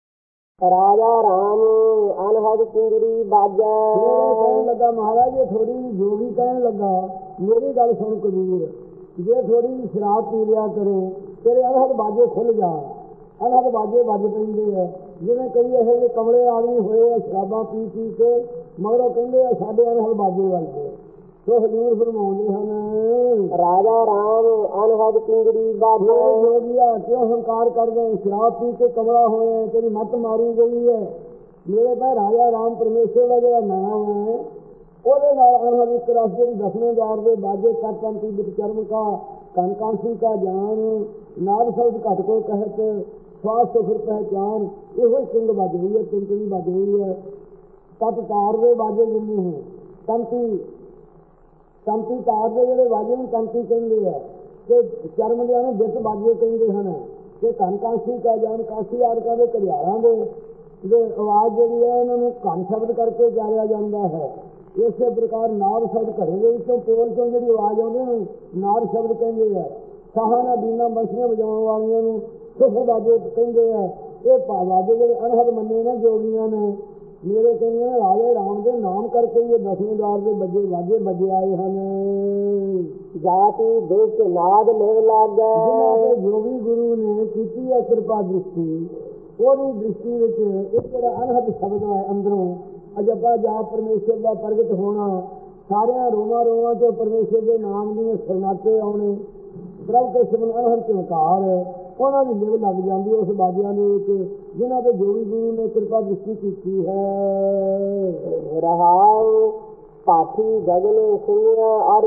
ਰਾਜਾ ਰਾਮ ਅਨਹਦ ਪਿੰਜਰੀ ਬਾਜੈ। ਕਹਿਣ ਲੱਗਾ ਮਹਾਰਾਜ ਇਹ ਥੋੜੀ ਜੋਗੀ ਕਹਿਣ ਲੱਗਾ, ਮੇਰੀ ਗੱਲ ਸੁਣ ਕਬੀਰ, ਜੇ ਥੋੜੀ ਸ਼ਰਾਬ ਪੀ ਲਿਆ ਕਰੇ ਤੇਰੇ ਅਨਹਦ ਬਾਜੇ ਖੁੱਲ ਜਾ। ਅਨਹਦ ਬਾਜੇ ਵੱਜ ਪੈਂਦੇ ਹੈ। ਜਿਵੇਂ ਕਈ ਇਹੋ ਜਿਹੇ ਕਮਲੇ ਆਦਮੀ ਹੋਏ ਆ ਸ਼ਰਾਬਾਂ ਪੀ ਪੀ ਕੇ, ਮਗਰੋਂ ਕਹਿੰਦੇ ਆ ਸਾਡੇ ਅਨਹਦ ਬਾਜੇ ਵੱਜਦੇ। ਸੋ ਹਜ਼ੂਰ ਫਰਮਾਉਂਦੇ ਹਨ, ਰਾਜਾ ਰਾਮ ਅਨਹਦ ਪਿੰਜਰੀ ਬਾਜੈ। ਜੋਗੀਆ ਕਿਉਂ ਹੰਕਾਰ ਕਰਦੇ, ਸ਼ਰਾਬ ਪੀ ਕੇ ਕਮਲਾ ਹੋਏ, ਤੇਰੀ ਮੱਤ ਮਾਰੀ ਗਈ ਹੈ। ਮੇਰੇ ਤਾਂ ਰਾਜਾ ਰਾਮ ਪਰਮੇਸ਼ਰ ਦਾ ਜਿਹੜਾ ਨਾਮ ਹੈ, ਉਹਦੇ ਨਾਲ ਅਨਹਦ ਇੱਕ ਰਸ ਜਿਹੜੀ ਦਸਵੇਂ ਵਾਰ ਦੇ ਬਾਜੇ ਕਰ ਕੰਤੀ ਵਿੱਚ ਚਰਮ ਕਾ ਕਨਕਾਂਸੀ ਕਾ ਜਾਨ ਨਾਦ ਸ਼ਬਦ ਘਟ ਕੋ ਕਹਿਤ ਸਵਾਸ ਤੋਂ ਫਿਰ ਪਹਿਚਾਨ। ਇਹੋ ਹੀ ਸਿੰਘ ਵੱਜ ਰਹੀ ਹੈ, ਤਿੰਤਲੀ ਵੱਜ ਰਹੀ ਹੈ। ਤਤ ਤਾਰ ਦੇ ਬਾਜੇ ਜਿੰਨੇ ਹੈ, ਕੰਤੀ ਕੰਤੀ ਤਾਰ ਦੇ ਜਿਹੜੇ ਬਾਜੇ ਨੂੰ ਕੰਤੀ ਕਹਿੰਦੇ ਹੈ, ਤੇ ਚਰਮ ਦੇ ਨੂੰ ਬਿੱਤ ਬਾਜੇ ਕਹਿੰਦੇ ਹਨ। ਤੇ ਕਨਕਾਂਸੀ ਕਾ ਜਾਨ ਕਾਂਸੀ ਆਦਿਕਾਂ ਦੇ ਘੜਿਆਲਾਂ ਦੇ ਦੇ ਆਵਾਜ਼ ਜਿਹੜੀ ਹੈ ਇਹਨਾਂ ਨੂੰ ਘਨ ਸ਼ਬਦ ਕਰਕੇ ਜਾਣਿਆ ਜਾਂਦਾ ਹੈ। ਇਸੇ ਪ੍ਰਕਾਰ ਨਾਦ ਸ਼ਬਦ ਘੜੇ ਦੇ ਵਿੱਚੋਂ ਪੋਲ ਚੋਂ ਜਿਹੜੀ ਆਵਾਜ਼ ਆਉਂਦੀ ਨੂੰ ਨਾਦ ਸ਼ਬਦ ਕਹਿੰਦੇ ਹੈ। ਸਾਹਾਂ ਨਾਲ ਬੀਨਾਂ ਬੰਸੀਆਂ ਵਜਾਉਣ ਵਾਲੀਆਂ ਨੂੰ ਸੁਖ ਬਾਜੇ ਕਹਿੰਦੇ ਹੈ। ਇਹ ਬਾਜੇ ਜਿਹੜੇ ਅਨਹਦ ਮੰਨੇ ਨੇ ਜੋਗੀਆਂ ਨੇ, ਮੇਰੇ ਕਹਿੰਦੇ ਰਾਜੇ ਰਾਮ ਦੇ ਨਾਮ ਕਰਕੇ ਇਹ ਦਸਵੇਂ ਦਵਾਰ ਦੇ ਬੱਜੇ ਵਾਜੇ ਬੱਜੇ ਆਏ ਹਨ। ਜਾਤੀ ਦੇਖ ਨਾਦ ਲਿਵ ਲਾਗੈ। ਜਿਹਨਾਂ ਦੇ ਜੋਗੀ ਗੁਰੂ ਨੇ ਕੀਤੀ ਹੈ ਕਿਰਪਾ ਦ੍ਰਿਸ਼ਟੀ, ਉਹਦੀ ਦ੍ਰਿਸ਼ਟੀ ਵਿੱਚ ਇੱਕ ਜਿਹੜਾ ਅਨਹਦ ਸ਼ਬਦ ਹੈ ਅੰਦਰੋਂ ਅਜੱਬਾ ਜਾਪ ਪਰਮੇਸ਼ਰ ਦਾ ਪ੍ਰਗਟ ਹੋਣਾ, ਸਾਰਿਆਂ ਰੋਵਾਂ ਰੋਵਾਂ ਤੋਂ ਪਰਮੇਸ਼ਰ ਦੇ ਨਾਮ ਦੀਆਂ ਸਰਨਾਟੇ ਆਉਣੇ, ਪ੍ਰਭ ਕੇ ਸਿਮਰਨ ਅਨਹਦ ਝੰਕਾਰ ਉਹਨਾਂ ਦੀ ਲਿਵ ਲੱਗ ਜਾਂਦੀ ਉਸ ਬਾਜਿਆਂ ਦੇ ਵਿੱਚ, ਜਿਨ੍ਹਾਂ ਦੇ ਜੋਗੀ ਗੁਰੂ ਨੇ ਕਿਰਪਾ ਦ੍ਰਿਸ਼ਟੀ ਕੀਤੀ ਹੈ। ਰਹਾਉ ਪਾਠੀ ਗਗਨ ਸੁਣਿਆ ਅਰ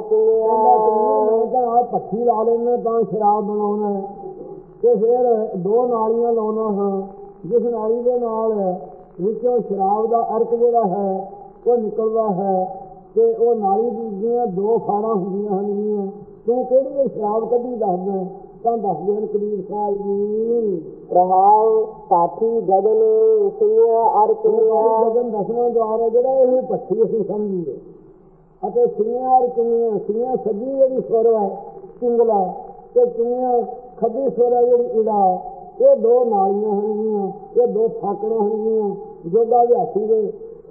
ਸੁਣਿਆ। ਭੱਠੀ ਲਾ ਲੈਂਦੇ ਤਾਂ ਸ਼ਰਾਬ ਬਣਾਉਣਾ, ਤੇ ਫਿਰ ਦੋ ਨਾਲੀਆਂ ਲਾਉਣਾ ਹਾਂ, ਜਿਸ ਨਾਲੀ ਦੇ ਨਾਲ ਵਿੱਚੋਂ ਸ਼ਰਾਬ ਦਾ ਅਰਕ ਜਿਹੜਾ ਹੈ ਉਹ ਨਿਕਲਦਾ ਹੈ ਤੇ ਉਹ ਨਾਲੀ ਦੀਆਂ ਦੋ ਫਾੜਾਂ ਹੁੰਦੀਆਂ ਹਨ। ਤੂੰ ਕਿਹੜੀ ਸ਼ਰਾਬ ਕੱਢੀ ਦੱਸਦਾ ਤਾਂ ਦੱਸਦੇ ਹਨ ਕਬੀਰ ਸਾਹਿਬ ਜੀ। ਪ੍ਰਹਾਉ ਸਾਥੀ ਗਗਨ ਸਿੰਘਿਆ ਅਰਕ ਗਗਨ ਦਸਵਾਂ ਦੁਆਰ ਹੈ ਜਿਹੜਾ ਇਹ ਭੱਠੀ ਅਸੀਂ ਸਮਝੀਏ ਅਤੇ ਸਿੰਘਿਆ ਅਰ ਚੁੰਗੀਆਂ ਸਿੰਘਿਆ ਸੱਜੀ ਜਿਹੜੀ ਸਵਰ ਹੈ ਚੁੰਗਲਾ ਤੇ ਚੁੰਗੀਆਂ ਖੱਬੀ ਸਵਰ ਹੈ ਜਿਹੜੀ ਈੜਾ ਇਹ ਦੋ ਨਾਲੀਆਂ ਹੋਣਗੀਆਂ ਇਹ ਦੋ ਫਾਕੜਾਂ ਹੋਣਗੀਆਂ ਜੋਗਾ ਵਿਆਸੀ ਦੇ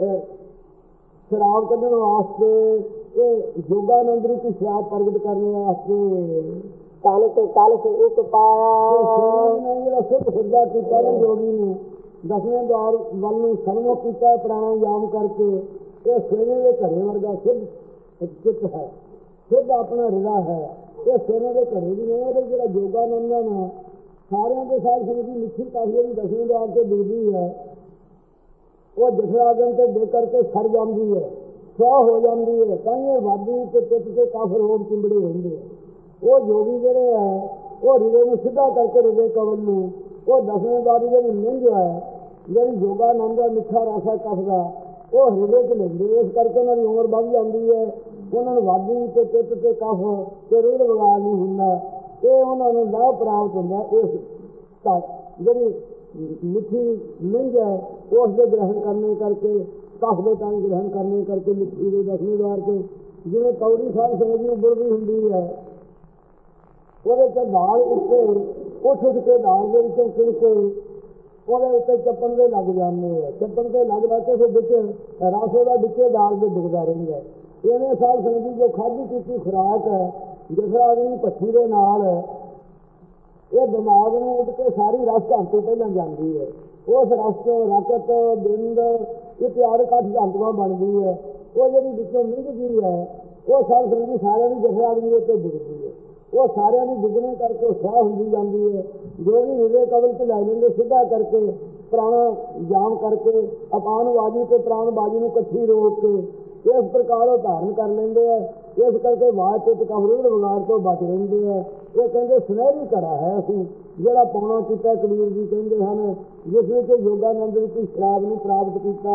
ਸ਼ਰਾਬ ਕੱਢਣ ਵਾਸਤੇ ਇਹ ਯੋਗਾਨੰਦ ਰੂਪੀ ਸ਼ਰਾਬ ਪ੍ਰਗਟ ਕਰਨ ਵਾਸਤੇ ਕਲ ਤੇ ਕਲ ਸੇ ਇੱਕ ਪਾਇਆ ਜਿਹੜਾ ਸਿੱਧ ਸਿੱਧਾ ਕੀਤਾ ਨਾ ਯੋਗੀ ਨੇ ਦਸਵੇਂ ਦੁਆਰ ਵੱਲ ਨੂੰ ਸਰਮੋ ਕੀਤਾ ਪ੍ਰਾਣਾਯਾਮ ਕਰਕੇ ਇਹ ਸੇਨੇ ਦੇ ਘਰੇ ਵਰਗਾ ਸਿੱਧ ਚਿੱਤ ਹੈ ਸਿੱਧ ਆਪਣਾ ਹਿਰਦਾ ਹੈ ਇਹ ਸੇਨੇ ਦੇ ਘਰੇ ਵੀ ਨਹੀਂ ਉਹਦੇ ਜਿਹੜਾ ਯੋਗਾਨੰਦ ਹੈ ਨਾ ਸਾਰਿਆਂ ਦੇ ਸਾਰ ਸਮਝੀ ਮਿੱਠੀ ਕਾਫੀ ਦੀ ਦਸਵੇਂ ਦੁਆਰ ਤੇ ਡੁੱਬਦੀ ਹੈ ਉਹ ਜਠਰਾਗਨ ਤੇ ਦੇ ਕਰਕੇ ਸੜ ਜਾਂਦੀ ਹੈ ਸਵਾ ਹੋ ਜਾਂਦੀ ਹੈ ਤਾਂ ਇਹ ਵਾਦੀ ਤੇ ਪਿੱਤ ਤੇ ਕਾਫਰ ਰੋਗ ਚਿੰਬੜੇ ਹੁੰਦੇ ਉਹ ਯੋਗੀ ਜਿਹੜੇ ਹੈ ਉਹ ਹਿਰਦੇ ਨੂੰ ਸਿੱਧਾ ਕਰਕੇ ਹਿਰਦੇ ਕਵਲ ਨੂੰ ਉਹ ਦਸਵੇਂ ਦੁਆਰ ਜਿਹੜੀ ਮਿੰਝ ਹੈ ਜਿਹੜੀ ਯੋਗਾਨੰਦ ਦਾ ਮਿੱਠਾ ਰਸਾ ਕਫਦਾ ਉਹ ਹਿਰਦੇ 'ਚ ਲੈਂਦੇ ਇਸ ਕਰਕੇ ਉਹਨਾਂ ਦੀ ਉਮਰ ਵੱਧ ਜਾਂਦੀ ਹੈ ਉਹਨਾਂ ਨੂੰ ਵਾਦੀ ਤੇ ਪਿੱਤ ਤੇ ਕਫ ਤੇ ਰੀੜ ਵਗਾ ਨਹੀਂ ਹੁੰਦਾ ਇਹ ਉਹਨਾਂ ਨੂੰ ਲਾਭ ਪ੍ਰਾਪਤ ਹੁੰਦਾ ਇਸ ਜਿਹੜੀ ਮਿੱਠੀ ਮਿੰਝ ਹੈ ਉਸ ਦੇ ਗ੍ਰਹਿਣ ਕਰਨੇ ਕਰਕੇ ਕਫ ਦੇ ਤਾਂ ਗ੍ਰਹਿਣ ਕਰਨੇ ਕਰਕੇ ਮਿੱਠੀ ਦੇ ਦਸਵੇਂ ਦੁਆਰ 'ਤੇ ਜਿਵੇਂ ਕੌੜੀ ਸਾਧ ਸੰਗਤ ਦੀ ਉਬਲਦੀ ਹੁੰਦੀ ਹੈ ਉਹਦੇ 'ਚ ਦਾਲ ਉੱਤੇ ਉੱਠ ਉੱਠ ਕੇ ਦਾਲ ਦੇ ਵਿੱਚੋਂ ਖਿੜ ਕੇ ਉਹਦੇ ਉੱਤੇ ਚੱਪਣ ਦੇ ਲੱਗ ਜਾਂਦੇ ਹੈ ਚੱਪਣ ਤੇ ਲੱਗ ਲੱਗ ਕੇ ਫਿਰ ਵਿੱਚ ਰਸ ਦਾ ਵਿੱਚੇ ਦਾਲ ਦੇ ਡਿੱਗਦਾ ਰਹਿੰਦਾ ਹੈ ਇਵੇਂ ਸਾਧ ਸੰਗਤ ਦੀ ਜੋ ਖਾਧੀ ਕੀਤੀ ਖੁਰਾਕ ਹੈ ਜਿਸ ਆਦਮੀ ਭੱਠੀ ਦੇ ਨਾਲ ਇਹ ਦਿਮਾਗ ਨੂੰ ਉੱਡ ਕੇ ਸਾਰੀ ਰਸ ਘਰ ਤੋਂ ਪਹਿਲਾਂ ਜਾਂਦੀ ਹੈ ਉਸ ਰਸ ਤੋਂ ਰਕਤ ਬਿੰਦ ਇਤਿਆਦਿ ਕੱਠ ਜੰਤੂਆਂ ਬਣਦੀ ਹੈ ਉਹ ਜਿਹੜੀ ਵਿੱਚੋਂ ਮਿਲਦੀ ਹੈ ਉਹ ਸਾਧ ਸੰਗਤ ਸਾਰਿਆਂ ਦੀ ਜਿਸ ਆਦਮੀ ਉੱਤੇ ਡਿੱਗਦੀ ਹੈ ਉਹ ਸਾਰਿਆਂ ਦੀ ਡਿੱਗਣੇ ਕਰਕੇ ਉਹ ਸਵਾਹ ਹੁੰਦੀ ਜਾਂਦੀ ਹੈ ਜੋ ਵੀ ਹਿਰਦੇ ਕਵਲ 'ਚ ਲੈ ਲੈਂਦੇ ਸਿੱਧਾ ਕਰਕੇ ਪ੍ਰਾਣਾ ਜਾਮ ਕਰਕੇ ਅਪਾਨ ਵਾਜੂ ਤੇ ਪ੍ਰਾਣ ਬਾਜੂ ਨੂੰ ਇਕੱਠੀ ਰੋਕ ਕੇ ਇਸ ਪ੍ਰਕਾਰ ਉਹ ਧਾਰਨ ਕਰ ਲੈਂਦੇ ਹੈ ਇਸ ਕਰਕੇ ਬਾਅਦ ਚ ਕਫਰੂੜ ਵਿਗਾੜ ਤੋਂ ਬਚ ਰਹਿੰਦੇ ਹੈ ਇਹ ਕਹਿੰਦੇ ਸੁਨਹਿਰੀ ਘੜਾ ਹੈ ਅਸੀਂ ਜਿਹੜਾ ਪਾਉਣਾ ਕੀਤਾ ਕਬੀਰ ਜੀ ਕਹਿੰਦੇ ਹਨ ਜਿਸ ਵਿੱਚ ਯੋਗਾਨੰਦ ਰੂਪੀ ਸ਼ਰਾਬ ਨੂੰ ਪ੍ਰਾਪਤ ਕੀਤਾ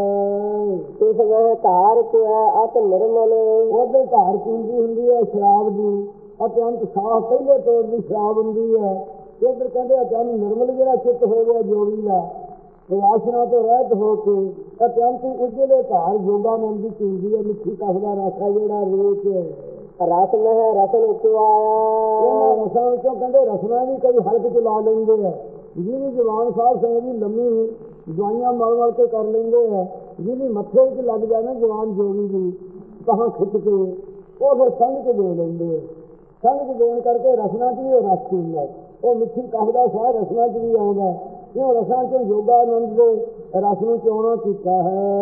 ਹੈ ਇਸ ਵੇਲੇ ਧਾਰ ਕਿਆ ਅਤ ਨਿਰਮਲ ਉਹਦੇ ਧਾਰ ਪੀਂਦੀ ਹੁੰਦੀ ਹੈ ਸ਼ਰਾਬ ਦੀ ਅਤਿਅੰਤ ਸਾਫ਼ ਪਹਿਲੇ ਤੋੜ ਦੀ ਸ਼ਰਾਬ ਹੁੰਦੀ ਹੈ ਇੱਧਰ ਕਹਿੰਦੇ ਅਤਿਅੰਤ ਨਿਰਮਲ ਜਿਹੜਾ ਚਿੱਤ ਹੋ ਗਿਆ ਜੋਗੀ ਦਾ ਵਾਸ਼ਨਾ ਤੋਂ ਰਹਿਤ ਹੋ ਕੇ ਅਤਿਅੰਤ ਉਜਲੇ ਧਾਰ ਯੋਗਾਨੰਦ ਦੀ ਪੀਂਦੀ ਹੈ ਮਿੱਠੀ ਕਫ ਦਾ ਰਸਾ ਜਿਹੜਾ ਰੇਚ ਰਸ ਮਹਿ ਰਸਨ ਉਚਵਾਇਆ ਇਹਨਾਂ ਰਸਾਂ ਵਿੱਚੋਂ ਕਹਿੰਦੇ ਰਸਨਾ ਵੀ ਕਈ ਹਲਕ ਚ ਲਾ ਲੈਂਦੇ ਹੈ ਜਿਹਦੀ ਜਵਾਨ ਸਾਧ ਸੰਗਤ ਦੀ ਲੰਮੀ ਦਵਾਈਆਂ ਮਲ ਮਲ ਕੇ ਕਰ ਲੈਂਦੇ ਹੈ ਜਿਹਦੀ ਮੱਥੇ ਵਿੱਚ ਲੱਗ ਜਾਏ ਨਾ ਜਵਾਨ ਜੋਗੀ ਦੀ ਕਹਾਂ ਖਿੱਚ ਕੇ ਉਹ ਫਿਰ ਸੰਗ ਚ ਦੇ ਲੈਂਦੇ ਸੰਗ ਚ ਦੇਣ ਕਰਕੇ ਰਸਨਾ ਚ ਵੀ ਉਹ ਰਸ ਪੀਂਦਾ ਉਹ ਮਿੱਠੀ ਕਫ ਦਾ ਸਾਹ ਰਸਨਾ ਚ ਵੀ ਆਉਂਦਾ ਕਿਉਂ ਰਸਾਂ ਚੋਂ ਯੋਗਾਨੰਦ ਦੇ ਰਸ ਨੂੰ ਚੋਣਾ ਕੀਤਾ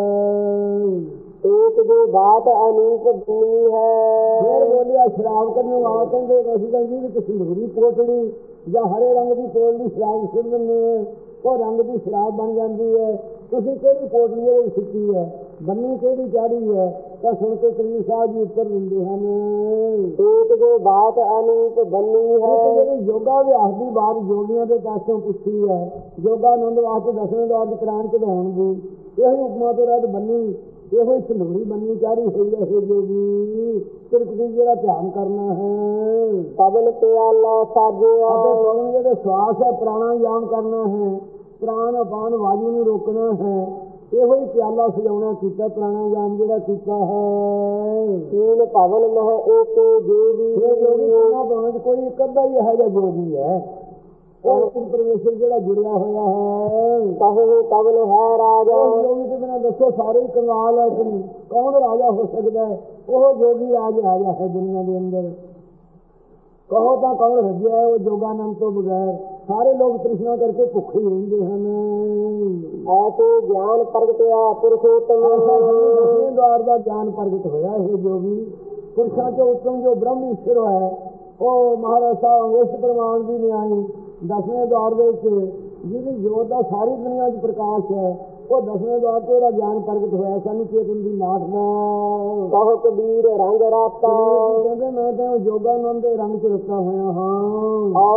ਹੈ ਇੱਕ ਦੀ ਬਾਤ ਅਨੂਪ ਬਣੀ ਹੈ ਫਿਰ ਬੋਲਿਆ ਸ਼ਰਾਬ ਕਰਨ ਆ ਕਹਿੰਦੇ ਅਸੀਂ ਤਾਂ ਜੀ ਵਿੱਚ ਸਿੰਦੂਰੀ ਪੋਟਲੀ ਜਾਂ ਹਰੇ ਰੰਗ ਦੀ ਪੋਟਲੀ ਸ਼ਰਾਬ ਸਿਰ ਦਿੰਦੇ ਉਹ ਰੰਗ ਦੀ ਸ਼ਰਾਬ ਬਣ ਜਾਂਦੀ ਹੈ ਤੁਸੀਂ ਕਿਹੜੀ ਪੋਟਲੀ ਦੇ ਵਿੱਚ ਸਿੱਟੀ ਹੈ ਬੰਨੀ ਕਿਹੜੀ ਚਾੜੀ ਹੈ ਤਾਂ ਸੁਣ ਕੇ ਕਬੀਰ ਸਾਹਿਬ ਜੀ ਉੱਤਰ ਦਿੰਦੇ ਹਨ ਇੱਕ ਦੀ ਬਾਤ ਅਨੂਪ ਬਣੀ ਹੈ ਜਿਹੜੀ ਯੋਗਾ ਅਭਿਆਸ ਦੀ ਬਾਤ ਯੋਗੀਆਂ ਦੇ ਪਾਸੋਂ ਪੁੱਛੀ ਹੈ ਯੋਗਾਨੰਦ ਵਾਸਤੇ ਦਸਵੇਂ ਦੁਆਰ ਦੀ ਪ੍ਰਾਣ ਚੜਾਉਣ ਦੀ ਇਹੀ ਉਪਮਾ ਤੋਂ ਰਹਿਤ ਬੰਨੀ ਇਹੋ ਹੀ ਸੰਧੂਰੀ ਬੰਨੀ ਚਾੜੀ ਹੋਈ ਹੈ ਇਹ ਜੋਗੀ ਤਿਰਕਤੀ ਜਿਹੜਾ ਧਿਆਨ ਕਰਨਾ ਹੈ ਪਵਨ ਪਿਆਲਾ ਸਾਜਿਆ ਅਤੇ ਪਵਨ ਜਿਹੜੇ ਸਵਾਸ ਹੈ ਪ੍ਰਾਣਾਯਾਮ ਕਰਨਾ ਹੈ ਪ੍ਰਾਣ ਅਪਾਨ ਵਾਯੂ ਨੂੰ ਰੋਕਣਾ ਹੈ ਇਹੋ ਹੀ ਪਿਆਲਾ ਸਜਾਉਣਾ ਕੀਤਾ ਪ੍ਰਾਣਾਯਾਮ ਜਿਹੜਾ ਕੀਤਾ ਹੈ ਤੀਨ ਪਵਨ ਮਹਿ ਇੱਕ ਜੋਗੀ ਜੋਗੀ ਕੋਈ ਇੱਕ ਅੱਧਾ ਹੀ ਇਹੋ ਜਿਹਾ ਜੋਗੀ ਹੈ ਉਹ ਪਰਮੇਸ਼ਰ ਜਿਹੜਾ ਜੁੜਿਆ ਹੋਇਆ ਹੈ ਕਹੋ ਕਵਨ ਹੈ ਰਾਜਾ ਜੋਗੀ ਤੋਂ ਬਿਨਾਂ ਦੱਸੋ ਸਾਰੇ ਹੀ ਕੰਗਾਲ ਹੈ ਕੌਣ ਰਾਜਾ ਹੋ ਸਕਦਾ ਹੈ ਉਹ ਜੋਗੀ ਰਾਜ ਰਾਜਾ ਹੈ ਦੁਨੀਆ ਦੇ ਅੰਦਰ ਕਹੋ ਤਾਂ ਕੌਣ ਰੱਜਿਆ ਹੈ ਉਹ ਯੋਗਾਨੰਦ ਤੋਂ ਬਗੈਰ ਸਾਰੇ ਲੋਕ ਤ੍ਰਿਸ਼ਨਾ ਕਰਕੇ ਭੁੱਖੇ ਰਹਿੰਦੇ ਹਨ ਐਸੇ ਗਿਆਨ ਪ੍ਰਗਟਿਆ ਪੁਰਸ਼ੋਤਮ ਦਸਵੇਂ ਦੁਆਰ ਦਾ ਗਿਆਨ ਪ੍ਰਗਟ ਹੋਇਆ ਇਹ ਜੋਗੀ ਪੁਰਸ਼ਾਂ ਚੋਂ ਉੱਤਮ ਜੋ ਬ੍ਰਹਮ ਈਸ਼ਵਰ ਹੈ ਉਹ ਮਹਾਰਾਜ ਸਾਹਿਬ ਉਸ ਪ੍ਰਮਾਣ ਦੀ ਨਿਆਈ ਦਸਵੇਂ ਦੁਆਰ ਦੇ ਵਿੱਚ ਜਿਹਦੀ ਜੋਤ ਦਾ ਸਾਰੀ ਦੁਨੀਆ 'ਚ ਪ੍ਰਕਾਸ਼ ਹੈ ਉਹ ਦਸਵੇਂ ਦੁਆਰ ਤੋਂ ਉਹਦਾ ਗਿਆਨ ਪ੍ਰਗਟ ਹੋਇਆ ਸਾਨੂੰ ਚੇਤਨ ਦੀ ਨਾਥ ਦਾ ਕਹੋ ਕਬੀਰ ਰੰਗ ਰਾਤਾ ਕਹਿੰਦੇ ਮੈਂ ਤਾਂ ਯੋਗਾਨੰਦ ਦੇ ਰੰਗ 'ਚ ਰਤਾ ਹੋਇਆ ਹਾਂ ਔਰ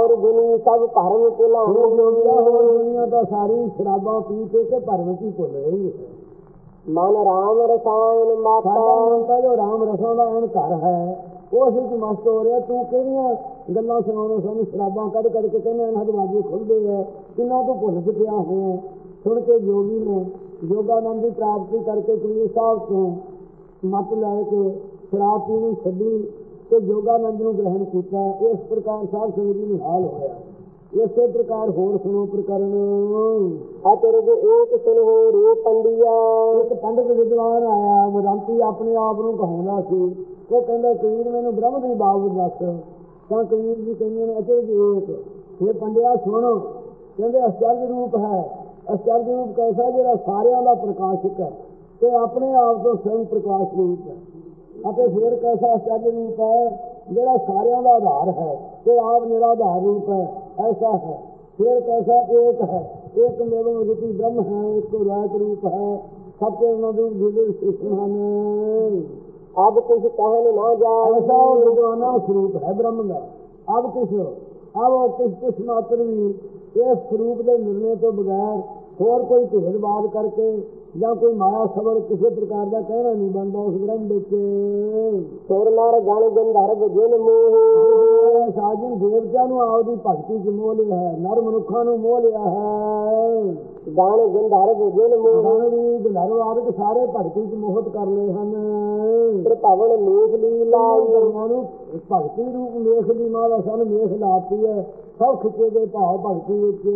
और गुनी सब भरम भुलाऊं। योगिया हो दुनिया तो सारी शराबा पी के के भरम की भुल रही है। मन राम रसायन माता ਸਾਡਾ ਮਨ ਤਾਂ ਜੋ ਰਾਮ ਰਸਾਂ ਦਾ ਐਨ ਘਰ ਹੈ ਉਸ ਵਿੱਚ ਮਸਤ ਹੋ ਰਿਹਾ। ਤੂੰ ਕਿਹੜੀਆਂ ਗੱਲਾਂ ਸੁਣਾਉਣੇ ਸਾਨੂੰ ਸ਼ਰਾਬਾਂ ਕੱਢ ਕੱਢ ਕੇ ਕਹਿੰਦੇ ਇਹਨਾਂ ਦਰਵਾਜ਼ੇ ਖੁੱਲ੍ਹਦੇ ਹੈ ਕਿੰਨਾ ਤੂੰ ਭੁੱਲ ਚੁੱਕਿਆ ਹੋਇਆ। ਸੁਣ ਕੇ ਯੋਗੀ ਨੇ ਯੋਗਾਨੰਦ ਦੀ ਪ੍ਰਾਪਤੀ ਕਰਕੇ ਕਬੀਰ ਸਾਹਿਬ ਤੋਂ ਮੱਤ ਲੈ ਕੇ ਸ਼ਰਾਬ ਪੀਣੀ ਛੱਡੀ ਤੇ ਯੋਗਾਨੰਦ ਨੂੰ ਗ੍ਰਹਿਣ ਕੀਤਾ। ਇਸ ਪ੍ਰਕਾਰ ਸਾਧ ਸੰਗਤ ਜੀ ਨਿਹਾਲ ਹੋਇਆ। ਇਸੇ ਪ੍ਰਕਾਰ ਹੋਰ ਸੁਣੋ ਪ੍ਰਕਰਨ ਅਤਿਰਜ ਏਕ ਸੁਨੋ ਰੇ ਪੰਡਿਆ। ਇੱਕ ਪੰਡਿਤ ਵਿਦਵਾਨ ਆਇਆ ਵਿਦਾਂਤੀ ਆਪਣੇ ਆਪ ਨੂੰ ਕਹਾਉਂਦਾ ਸੀ। ਉਹ ਕਹਿੰਦਾ ਕਬੀਰ ਮੈਨੂੰ ਬ੍ਰਹਮ ਦੀ ਬਾਬਤ ਦੱਸ। ਤਾਂ ਕਬੀਰ ਜੀ ਕਹਿੰਦੇ ਨੇ ਅਤਿਰਜ ਏਕ ਇਹ ਪੰਡਿਆ ਸੁਣ। ਕਹਿੰਦੇ ਅਚਰਜ ਰੂਪ ਹੈ। ਅਚਰਜ ਰੂਪ ਕੈਸਾ ਜਿਹੜਾ ਸਾਰਿਆਂ ਦਾ ਪ੍ਰਕਾਸ਼ਕ ਹੈ ਤੇ ਆਪਣੇ ਆਪ ਤੋਂ ਸਵਯੰ ਪ੍ਰਕਾਸ਼ ਰੂਪ ਹੈ। ਅਤੇ ਫਿਰ ਕੈਸਾ ਅਚਰਜ ਰੂਪ ਹੈ ਜਿਹੜਾ ਸਾਰਿਆਂ ਦਾ ਆਧਾਰ ਹੈ ਤੇ ਆਪ ਨਿਰਾਧਾਰ ਰੂਪ ਹੈ ऐसा है। फिर कैसा एक है एक मेवम ऋति ब्रह्म है उसको रायत रूप है सबके मधुर दिव्य विशेषण अब कुछ कहन ना जाए। ऐसा विद्वाना स्वरूप है ब्रह्म का। अब किस अब कुछ कुछ मात्र भी इस स्वरूप के निर्णय तो बगैर होर कोई भेदभाव करके या कोई माया सबर किसी प्रकार का कहना नहीं बनता उस ब्रह्म विच। सुर नर गण गंधर्व जिन मोह साजन देवतिया आपकी भगती च मोह लिया है नर मनुखा मोह लिया है। गण गंधर्व जिन मोह गण भी गंधर्व आदि सारे भगती च मोहित कर लए हैं। प्रभवन मेघ लीला भगती रूप मेघ ली माला सन मेघ लाती है सब खिचे गए भाव भगती विच।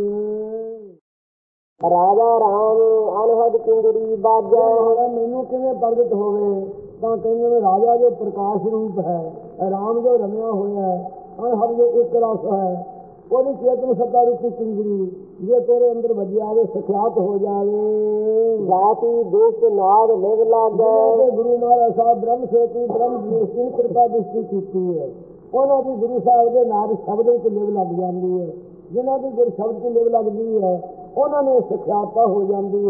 राजा राम अनहद किंगरी बाजा मैनू किवें प्रगट होवे तां कहंदे ने राजा जो प्रकाश रूप है राम जो रमिया होया है अनहद जो एक रस है ਉਹਦੀ ਚੇਤਨ ਸੱਤਾ ਰੂਪੀ ਕਿੰਗਰੀ ਜੇ ਤੇਰੇ ਅੰਦਰ ਵੱਜ ਆਵੇ ਸਖਿਆਤ ਹੋ ਜਾਵੇ। ਰਾਤੀ ਦੇਸ਼ ਨਾਦ ਲਿਵ ਲਾਗੇ ਤੇ ਗੁਰੂ ਮਹਾਰਾਜ ਸਾਹਿਬ ਬ੍ਰਹਮ ਸੇਤੀ ਬ੍ਰਹਮ ਜੀ ਦੀ ਕਿਰਪਾ ਦ੍ਰਿਸ਼ਟੀ ਕੀਤੀ ਹੈ ਉਹਨਾਂ ਦੀ ਗੁਰੂ ਸਾਹਿਬ ਦੇ ਨਾਦ ਸ਼ਬਦ ਵਿੱਚ ਲਿਵ ਲੱਗ ਜਾਂਦੀ ਹੈ। ਜਿਨ੍ਹਾਂ ਦੀ ਗੁਰ ਸ਼ਬਦ ਚ ਲਿਵ ਲੱਗਦੀ ਹੈ ਉਹਨਾਂ ਨੂੰ ਸਖਿਆਤਾ ਹੋ ਜਾਂਦੀ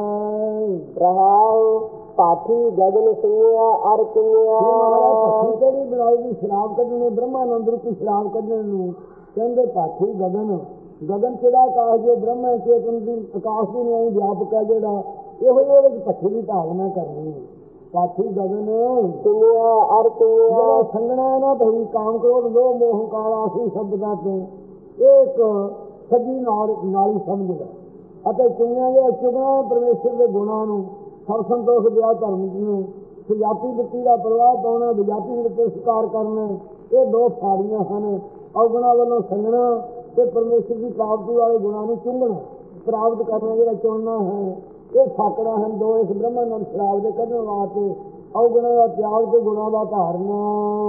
ਹੈ। ਰਹਾਉ ਪਾਠੀ ਗਗਨ ਸੁਣਿਆ ਅਰ ਕਿੰਨਿਆ ਪਾਠੀ ਕਿਹੜੀ ਬਣਾਈ ਦੀ ਸ਼ਰਾਬ ਕੱਢਣੀ ਬ੍ਰਹਮਾਨੰਦ ਰੂਪੀ ਸ਼ਰਾਬ ਕੱਢਣ ਨੂੰ ਕਹਿੰਦੇ ਪਾਠੀ ਗਗਨ ਗਗਨ ਕਿਹੜਾ ਆਕਾਸ਼ ਜੋ ਬ੍ਰਹਮ ਚੇਤਨ ਦੀ ਆਕਾਸ਼ ਦੀ ਨਹੀਂ ਵਿਆਪਕ ਹੈ ਜਿਹੜਾ ਇਹੋ ਜਿਹੇ ਵਿੱਚ ਭੱਠੀ ਦੀ ਭਾਵਨਾ ਕਰਨੀ ਹੈ। ਪਾਠੀ ਗਗਨ ਸੁਣਿਆ ਅਰ ਕਿੰਨਿਆ ਜਿਹੜਾ ਸੰਗਣਾ ਨਾ ਭਈ ਕਾਮ ਕ੍ਰੋਧ ਲੋਭ ਮੋਹ ਕਾਲਾ ਸੀ ਸ਼ਬਦਾਂ ਤੋਂ ਇੱਕ ਸੱਜੀ ਨਾਲ ਨਾਲੀ ਸਮਝਦਾ ਅਤੇ ਚੁੰਗੀਆਂ ਜਿਹੜਾ ਚੁਗਣਾ ਪਰਮੇਸ਼ਰ ਦੇ ਗੁਣਾਂ ਨੂੰ ਸਭ ਸੰਤੋਖ ਦਿਆ ਧਰਮ ਨੂੰ ਸਜਾਤੀ ਦਿੱਤੀ ਦਾ ਪ੍ਰਵਾਹ ਪਾਉਣਾ ਵਿਜਾਤੀ ਵਿੱਚ ਸਤਿਕਾਰ ਕਰਨਾ ਇਹ ਦੋ ਫਾੜੀਆਂ ਹਨ। ਔਗੁਣਾਂ ਵੱਲੋਂ ਸੰਗਣਾ ਤੇ ਪਰਮੇਸ਼ਰ ਦੀ ਪ੍ਰਾਪਤੀ ਵਾਲੇ ਗੁਣਾਂ ਨੂੰ ਚੁੰਗਣਾ ਪ੍ਰਾਪਤ ਕਰਨਾ ਜਿਹੜਾ ਚੁਣਨਾ ਹੈ ਇਹ ਫਾਕੜਾ ਹਨ ਦੋ। ਇਸ ਬ੍ਰਹਮਾਨੰਦ ਸ਼ਰਾਬ ਦੇ ਕੱਢਣ ਵਾਸਤੇ ਔਗੁਣਾਂ ਦਾ ਤਿਆਗ ਤੇ ਗੁਣਾਂ ਦਾ ਧਾਰਨਾ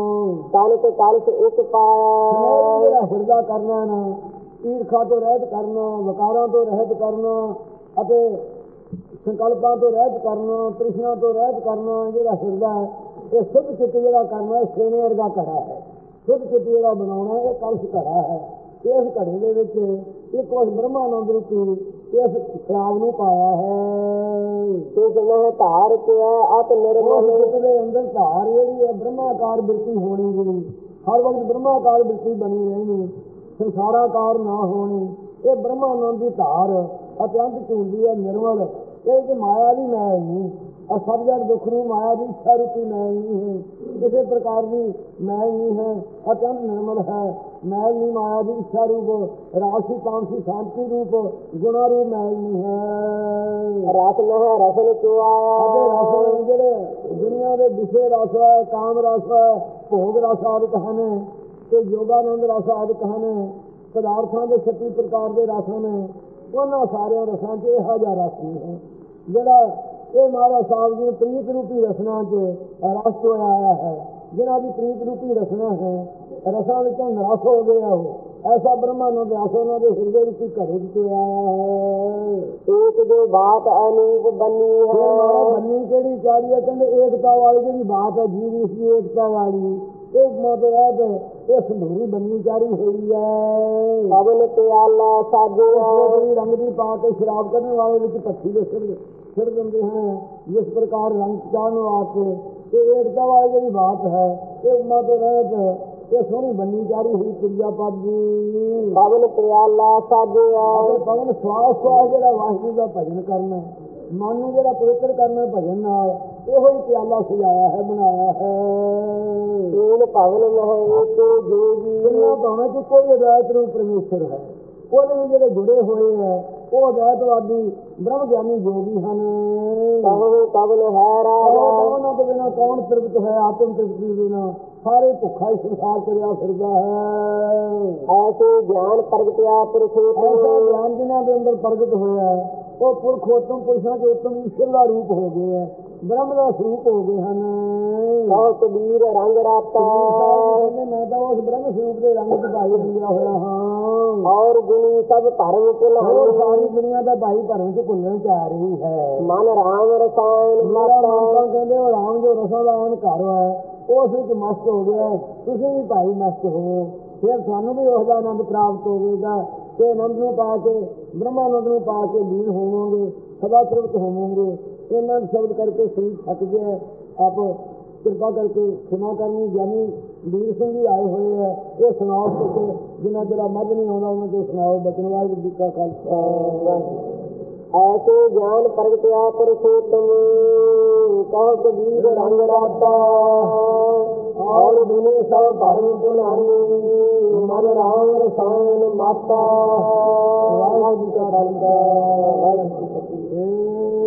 ਤਨ ਤੇ ਕਲ ਤੇ ਇੱਕ ਪਾਇਆ ਜਿਹੜਾ ਹਿਰਦਾ ਕਰਨਾ ਨਾ ਈਰਖਾ ਤੋਂ ਰਹਿਤ ਕਰਨਾ ਵਕਾਰਾਂ ਤੋਂ ਰਹਿਤ ਕਰਨਾ ਅਤੇ ਸੰਕਲਪਾਂ ਤੋਂ ਰਹਿਤ ਕਰਨਾ ਤ੍ਰਿਸ਼ਨਾ ਤੋਂ ਰਹਿਤ ਕਰਨਾ ਜਿਹੜਾ ਹਿਰਦਾ ਹੈ ਇਹ ਸ਼ੁੱਧ ਚਿੱਤ ਜਿਹੜਾ ਕਰਨਾ ਸੇਨੇ ਵਰਗਾ ਘੜਾ ਹੈ। ਸ਼ੁੱਧ ਚਿੱਤ ਜਿਹੜਾ ਬਣਾਉਣਾ ਇਹ ਕਲਸ਼ ਘੜਾ ਹੈ। ਇਸ ਘੜੇ ਦੇ ਵਿੱਚ ਇੱਕ ਉਸ ਬ੍ਰਹਮਾਨੰਦ ਰੂਪੀ ਇਸ ਸ਼ਰਾਬ ਨੂੰ ਪਾਇਆ ਹੈ। ਇਸ ਨੇ ਧਾਰ ਕੇ ਅਤ ਨਿਰਮਲ ਦੇ ਅੰਦਰ ਧਾਰ ਜਿਹੜੀ ਹੈ ਬ੍ਰਹਮਾਕਾਰ ਬਿਰਤੀ ਹੋਣੀ ਜਿਹੜੀ ਹਰ ਵਕਤ ਬ੍ਰਹਮਾਕਾਰ ਬਿਰਤੀ ਬਣੀ ਰਹਿਣੀ ਸੰਸਾਰਾਕਾਰ ਨਾ ਹੋਣੀ ਇਹ ਬ੍ਰਹਮਾਨੰਦ ਦੀ ਧਾਰ ਅਤਿਅੰਤ ਝੂਲਦੀ ਹੈ ਨਿਰਮਲ। ਇਹ ਕਿ ਮਾਇਆ ਦੀ ਮੈਂ ਨਹੀਂ और सब जड़ दुख रू माया की इच्छा रूपी मैल नहीं है किसी प्रकार की मैल नहीं है अत्यंत निर्मल है। मैल नहीं माया की इच्छा रूप राशि तामसी शांति रूप गुणा रूप मैल नहीं है। रस में है रसन क्यों आया रस जेडे दुनिया के विषय रस है काम रस है भोग रस आदि हैं तो योगानंद रस आदि हैं पदार्थों के छत्ती प्रकार के रस ने उन्होंने सारे रसों से यह जा रस नहीं है जोड़ा ये महाराज साहब जी प्रीत रूपी रसना च रस तो आया है जिन्हों की प्रीत रूपी रसना है रसा निराश हो गया हो ऐसा ब्रह्मानंद रस उन्होंने हृदय रूपी घड़े तो आया है। एक जो बात अनूप बनी है महाराज बनी केड़ी चारी है कहते एकता वाली जी बात है जीव इसकी एकता वाली एक मतलब है ये संधूरी बनी चारी हुई है। पवन प्याला साजे रंग की पा के शराब करने वाले पक्षी के सिर फिर देंगे हैं जिस प्रकार रंग चाहने वास्ते ये एकता वाली जी बात है एक मत रहत ਇਹ ਸੋਹਣੀ ਬੰਨੀ ਜਾਰੀ ਹੋਈ ਕਿਰਿਆ ਪਦ ਜੀ। ਪਵਨ ਪਿਆਲਾ ਸਾਜਿਆ ਅਤੇ ਪਵਨ ਸਵਾਸ ਸਵਾਸ ਜਿਹੜਾ ਵਾਹਿਗੁਰੂ ਦਾ ਭਜਨ ਕਰਨਾ, ਮਨ ਨੂੰ ਜਿਹੜਾ ਪਵਿੱਤਰ ਕਰਨਾ ਭਜਨ ਨਾਲ, ਇਹੋ ਹੀ ਪਿਆਲਾ ਸਜਾਇਆ ਹੈ, ਬਣਾਇਆ ਹੈ। ਤੀਨ ਭਵਨ ਮਹਿ ਏਕ ਜੋਗੀ ਜਿੰਨਾ ਭਾਵਨਾ ਚ ਕੋਈ ਅਦੈਤ ਰੂਪ ਪਰਮੇਸ਼ਰ ਹੈ, ਉਹਦੇ ਨਾਲ ਜਿਹੜੇ ਜੁੜੇ ਹੋਏ ਹੈ ਉਹ ਅਦੈਤਵਾਦੀ ਬ੍ਰਹਮ ਗਿਆਨੀ ਜੋਗੀ ਹਨ। ਕਹੋ ਕਵਨ ਹੈ ਰਾਜਾ ਉਹਨਾਂ ਤੋਂ ਬਿਨਾਂ ਕੌਣ ਤ੍ਰਿਪਤ ਹੈ? ਆਤਮ ਤ੍ਰਿਪਤੀ ਬਿਨਾਂ ਸਾਰੇ ਭੁੱਖਾ ਹੀ ਸੰਸਾਰ ਤੁਰਿਆ ਫਿਰਦਾ ਹੈ। ਐਸੇ ਗਿਆਨ ਪ੍ਰਗਟਿਆ ਪੁਰਖੋਤਮ ਐਸਾ ਗਿਆਨ ਜਿਨ੍ਹਾਂ ਦੇ ਅੰਦਰ ਪ੍ਰਗਟ ਹੋਇਆ ਉਹ ਪੁਰਖੋਤਮ ਪੁਰਸ਼ਾਂ ਦੇ ਉੱਤਮ ਈਸ਼ਵਰ ਦਾ ਰੂਪ ਹੋ ਗਏ ਹੈ, ਬ੍ਰਹਮ ਦਾ ਸਰੂਪ ਹੋ ਗਏ ਹਨ। ਕਹੋ ਕਬੀਰ ਰੰਗ ਰਾਤਾ ਕਹਿੰਦੇ ਮੈਂ ਤਾਂ ਉਸ ਬ੍ਰਹਮ ਸਰੂਪ ਦੇ ਰੰਗ ਚ ਭਾਈ ਰੰਗਿਆ ਹੋਇਆ ਹਾਂ। ਔਰ ਗੁਣੀ ਸਭ ਧਰਮ ਹੋਰ ਭੁਲਾਉ ਸਾਰੀ ਦੁਨੀਆ ਦਾ ਭਾਈ ਭਰਮ ਚ ਭੁੱਲਣ ਚ ਆ ਰਹੀ ਹੈ। ਮਨ ਰਾਮ ਰਸਾਇਣ ਮੇਰਾ ਮਾਤਾ ਮਾਤਾ ਕਹਿੰਦੇ ਉਹ ਰਾਮ ਜੋ ਰਸਾਂ ਦਾ ਆਨ ਘਰ ਹੈ ਉਸ ਵਿੱਚ ਮਸਤ ਹੋ ਗਿਆ, ਤੁਸੀਂ ਵੀ ਭਾਈ ਮਸਤ ਹੋ, ਫਿਰ ਸਾਨੂੰ ਵੀ ਉਸ ਦਾ ਆਨੰਦ ਪ੍ਰਾਪਤ ਹੋਵੇਗਾ ਤੇ ਆਨੰਦ ਨੂੰ ਪਾ ਕੇ ਬ੍ਰਹਮਾਨੰਦ ਨੂੰ ਪਾ ਕੇ ਲੀਨ ਹੋਵੋਗੇ, ਸਦਾ ਤ੍ਰਿਪਤ ਹੋਵੋਗੇ। ਇਹਨਾਂ ਸ਼ਬਦ ਕਰਕੇ ਸਰੀਰ ਥੱਕ ਗਿਆ, ਆਪ ਕਿਰਪਾ ਕਰਕੇ ਖਿਮਾ ਕਰਨੀ। ਗਿਆਨੀ ਵੀਰ ਸਿੰਘ ਜੀ ਆਏ ਹੋਏ ਹੈ, ਇਹ ਸੁਣਾਓ ਕਿ ਜਿੰਨਾ ਜਿਹੜਾ ਮੱਝ ਨਹੀਂ ਆਉਂਦਾ ਉਹਨਾਂ ਤੋਂ ਸੁਣਾਓ। ਬਚਨ ਵਾਹਿਗੁਰੂ ਜੀ ਕਾ ਖਾਲਸਾ। ਐਸੇ ਗਿਆਨ ਪ੍ਰਗਟਿਆ ਪੁਰਖੋਤਮ ਕਹੋ ਕਬੀਰ ਰੰਗ ਰਾਤਾ ਔਰ ਗੁਣੀ ਸਭ ਧਰਮ ਭੁਲਾਉ ਮਨ ਰਾਮ ਰਸਾਇਣ ਮਾਤਾ। ਵਾਹਿਗੁਰੂ ਜੀ ਕਾ ਖਾਲਸਾ ਵਾਹਿਗੁਰੂ ਜੀ ਕੀ ਫਤਿਹ।